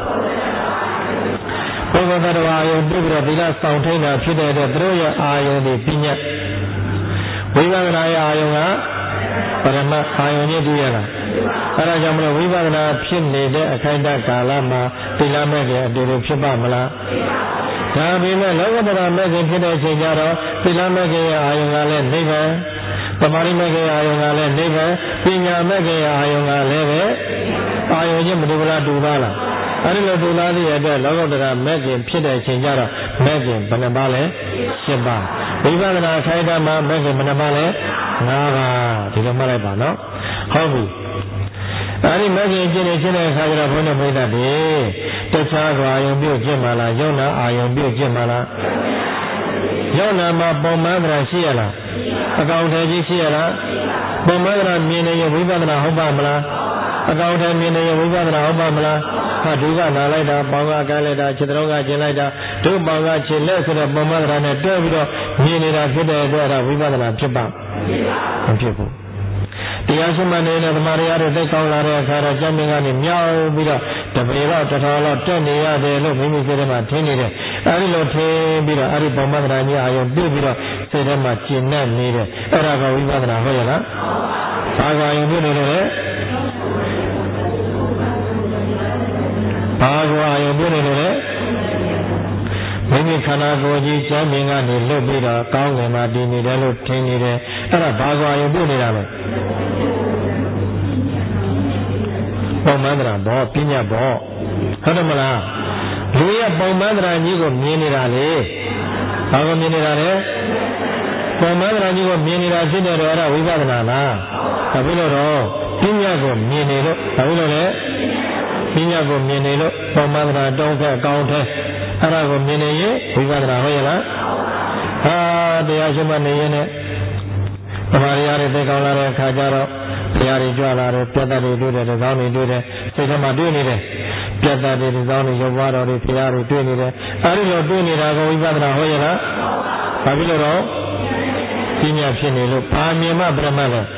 ပုဂ္ဂိုလ်တ attva အယုံပြုတော့သီလဆောင်ထိန်တာဖြစ်တဲ့အတွက်သူတို့ရဲ့အာယုံတွေပညာဝိပဿနာရဲ့အာယုံကပရမတ်အာယုံကြီးတူရလားအဲဒါကြောင့်မလို့ဝိပဿနာဖြစ်နေတဲ့အခိုက်အတန့်ကာလမှာသီလမဲ့ခင်အတူတူဖြစ်ပါမလားဒါပေမဲ့လောကဓမ္မမဲ့ခင်ဖြစ်တဲ့အချိန်ကျတော့သီလမဲ့ခင်ရဲ့အာယုံကလည်းနိဗ္ဗာန်သမာဓိမဲ့ခင်ရဲ့အာယုံကလည်းနိဗ္ဗာန်ပညာမဲ့ခင်ရဲ့အာယုံကလည်းပဲအာယုံချင်းမတူလားတူပါလားအဲဒီလိုတူလားတဲ့အတွက်လောကဓမ္မမဲ့ခင်ဖြစ်တဲ့အချိန်ကျတော့မဲ့ခင်ဘယ်နှပါလဲရှစ်ပါးဝိပဿနာခိုက်တာမှာမဲ့ခင်ဘယ်နှပါလဲငါးပါးဒီလိုမှတ်လိုက်ပါနော်ဟုတ်ပြီအဲဒီမဲ့ခင်ကျင့်နေခြင်းတဲ့အခါကျတော့ဘုန်းတော်မိတ်တ်တွေတခြားအာယုံပြုတ်ခြင်းမလားယုံနာအာယုံပြုတ်ခြင်းမလားယုံနာမှာပုံမှန်တရားရှိရလားအကောင်အထည်ကြီးရှိရလားပုံမှန်တရားမြင်နေရင်ဝိပဿနာဟုတ်ပါမလားအကောင်အထည်မြင်နေရင်ဝိပဿနာဟုတ်ပါမလားဟာဒုကနာလိုက်တာပေါင်းကကန်းလိုက်တာခြေတော်ကကျင်လိုက်တာဒုပေါင်းကခြေလက်ဆိုတော့ပုံမှန်တရားနဲ့တွဲပြီးတော့မြင်နေတာဖြစ်တဲ့အတွက်ဒါဝိပဿနာဖြစ်ပါမဖြစ်ဘူးတရားရှိမှနေတဲ့သမာဓိအားတွေသိကောင်းလာတဲ့အခါတော့ကျမ်းမြင်ကနေမြောက်ပြီးတော့တပေတော့တထောင်တော့တက်နေရတယ်လို့မိမိစိတ်ထဲမှာထင်နေတယ်အဲဒီလိုထင်ပြီးတော့အဲဒီပုံမှန်တရားကြီးအာရုံပြုပြီးတော့စိတ်ထဲမှာကျဉ်းနေတယ်အဲ့ဒါကဝိပဿနာဟုတ်ရလားဘာကအာရုံပြုနေလို့လဲဘာကအာရုံပြုနေလို့လဲမိမိခန္ဓာကိုယ်ကြီးကျမ်းမြင်ကနေလွတ်ပြီးတော့ကောင်းကင်မှာတည်နေတယ်လို့ထင်နေတယ်အဲ့ဒါဘာကအာရုံပြုနေတာလဲပုံမှန်တရားဘောပညာဘောဟုတ်တယ်မလားလူရဲ့ပုံမှန်တရားကြီးကိုမြင်နေတာလေဘာကိုမြင်နေတာလဲပုံမှန်တရားကြီးကိုမြင်နေတာဖြစ်တဲ့တော့အဲ့ဒါဝိပဿနာလားဒါဖြစ်လို့တော့ပညာကိုမြင်နေလို့ဘာလို့လဲပညာကိုမြင်နေလို့ပုံမှန်သနာတောင်းခဲ့ကောင်းတဲ့အဲ့ဒါကိုမြင်နေရင်ဝိပဿနာဟုတ်ရဲ့လားဟာတရားရှိမှနေရင်လည်းသမာဓိရတဲ့သိကောင်းလာတဲ့အခါကျတော့တရားတွေကြွလာတယ်ပြတ်တတ်တွေတွေ့တယ်ဒီကောင်းတွေတွေ့တယ်စိတ်ထဲမှာတွေ့နေတယ်ပြတ်တတ်တွေဒီကောင်းတွေရုပ်ဘွားတော်တွေတရားတွေတွေ့နေတယ်အဲဒီလိုတွေ့နေတာကိုဝိပဿနာဟုတ်ရဲ့လားဘာဖြစ်လို့တော့ပညာဖြစ်နေလို့ဘာမြင်မှပြမလဲ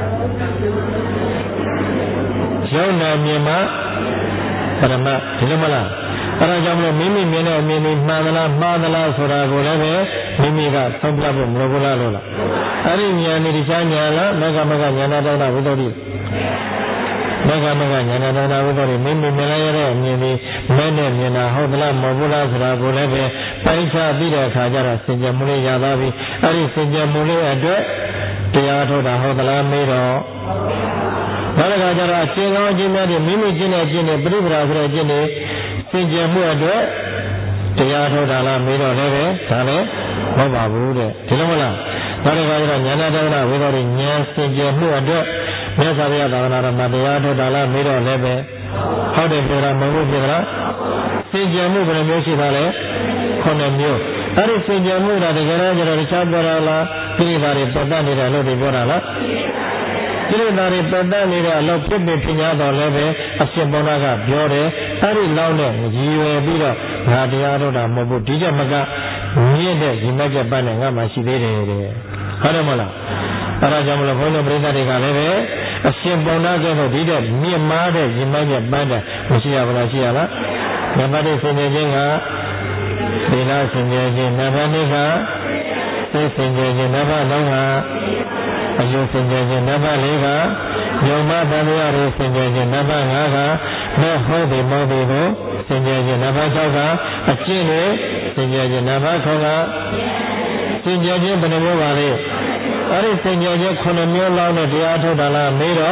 ရုပ်နာမြင်မှပရမဒီလိုမလားအဲဒါကြောင့်မလို့မိမိမြင်တဲ့အမြင်တွေမှန်သလားမှားသလားဆိုတာကိုလည်းပဲမိမိကသုံးပြဖို့မလိုဘူးလားလို့လားအဲ့ဒီဉာဏ်ဒီရှားဉာဏ်လားမကမကဉာဏ်တော်တာဝိတ္တိမကမကဉာဏ်တော်တာဝိတ္တိမိမိမြင်လိုက်ရတဲ့အမြင်တွေမဲနဲ့မြင်တာဟုတ်သလားမဟုတ်ဘူးလားဆိုတာကိုလည်းပဲပိုင်းခြားပြီးတဲ့အခါကျတော့စင်ကြယ်မှုလေးရသွားပြီအဲ့ဒီစင်ကြယ်မှုလေးအတွက်တရားထုတ်တာဟုတ်သလားမေးတော့နောက်တစ်ခါကျတော့အရှင်းကောင်းအရှင်းများတွေမိမိကျင့်တဲ့ကျင့်တွေပြိပ္ပရာဆိုတဲ့ကျင့်တွေစင်ကြယ်မှုအတွက်တရားထုတ်တာလားမေးတော့လည်းပဲဒါလည်းမဟုတ်ပါဘူးတဲ့ဒီလိုမလားနောက်တစ်ခါကျတော့ဉာဏတော်တာဝိသောရိဉာဏ်စင်ကြယ်မှုအတွက်မြတ်စွာဘုရားသာသနာတော်မှာတရားထုတ်တာလားမေးတော့လည်းပဲဟုတ်တယ်ပြောတာမဟုတ်ဘူးပြောတာစင်ကြယ်မှုဘယ်လိုမျိုးရှိပါလဲခုနှစ်မျိုးအဲ့ဒီစင်ကြယ်မှုတာတကယ်တော့ကျတော့တခြားပြောတာလားပြိပါတွေပတ်သက်နေတယ်လို့ပြောတာလားဒီလိုသားတွေပတ်သက်နေတဲ့အလောက်ဖြစ်ဖြစ်ညာတော်လည်းပဲအရှင်ဘောနာကပြောတယ်အဲ့ဒီလောက်နဲ့ရည်ရွယ်ပြီးတော့ငါတရားထုတ်တာမဟုတ်ဘူးဒီချက်မကမြင့်တဲ့ဒီမက်ကပတ်နဲ့ငါမှရှိသေးတယ်တဲ့ဟုတ်တယ်မလားအဲ့ဒါကြောင့်မလို့ဘုန်းတော်ပရိသတ်တွေကလည်းပဲအရှင်ဘောနာကဲတော့ဒီတဲ့မြင့်မားတဲ့ဒီမက်ကပတ်တဲ့မရှိရပါလားရှိရလားနံပါတ်တစ်ဆင်ခြင်ခြင်းကသီလဆင်ခြင်ခြင်းနံပါတ်နှစ်ကသိဆင်ခြင်ခြင်းနံပါတ်သုံးကအယုဆင်ခြင်ခြင်းနံပါတ်လေးကညုံမသံဃာတွေဆင်ခြင်ခြင်းနံပါတ်ငါးကမဲ့ဟုတ်တယ်မဟုတ်တယ်ကိုဆင်ခြင်ခြင်းနံပါတ်၆ကအကျင့်တွေဆင်ခြင်ခြင်းနံပါတ်ခုကဆင်ခြင်ခြင်းဘယ်နှမျိုးပါလဲအဲ့ဒီဆင်ခြင်ခြင်းခုနှစ်မျိုးလောက်နဲ့တရားထုတ်တာလားမေးတော့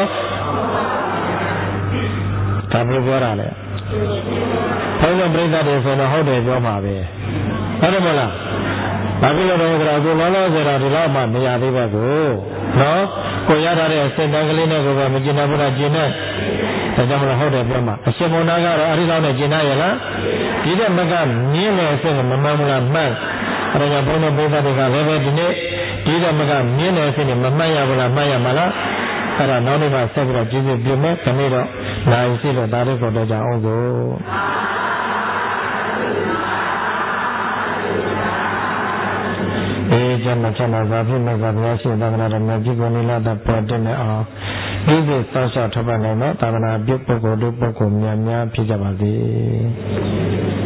ဒါဘယ်ပြောတာလဲဘုရားပြိဿတွေဆိုတော့ဟုတ်တယ်ပြောမှာပဲဟုတ်တယ်မလားဘာဖြစ်လို့လဲဆိုတော့ကိုလောလောဆယ်တော့ဒီလောက်မှမရသေးပါဘူးနော်ကိုရထားတဲ့အစင်တန်းကလေးနဲ့ကိုပဲမကျင်နိုင်ဘူးလားကျင်တဲ့ဒါကြောင့်မလို့ဟုတ်တယ်ပြောမှာအရှင်ဘုရားကတော့အဲဒီလောက်နဲ့ကျင်နိုင်ရလားဒီတဲ့မကမြင်းတဲ့အစင်ကမမှန်ဘူးလားမှန်အဲဒါကြောင့်ဘုန်းတော်ဘုရားတွေကလည်းပဲဒီနေ့ဒီတဲ့မကမြင်းတဲ့အစင်ကမမှန်ရဘူးလားမှန်ရမှာလားအဲ့ဒါနောက်နေ့မှဆက်ပြီးတော့ကျေးဇူးပြုမယ်ဒီနေ့တော့နိုင်စီလို့ဒါလေးကိုတော့ကြအောင်ကိုအေးကျမ်းမှာကျမ်းမှာဘာဖြစ်မဲ့ကဘုရားရှင်သာသနာတော်မြတ်ကြီးကိုနိလတ်ပေါ်တင်နေအောင်ဒီလိုစောင့်ရှောက်ထပ်ပါနိုင်တော့သာသနာပြုပုဂ္ဂိုလ်တို့ပုဂ္ဂိုလ်များများဖြစ်ကြပါစေ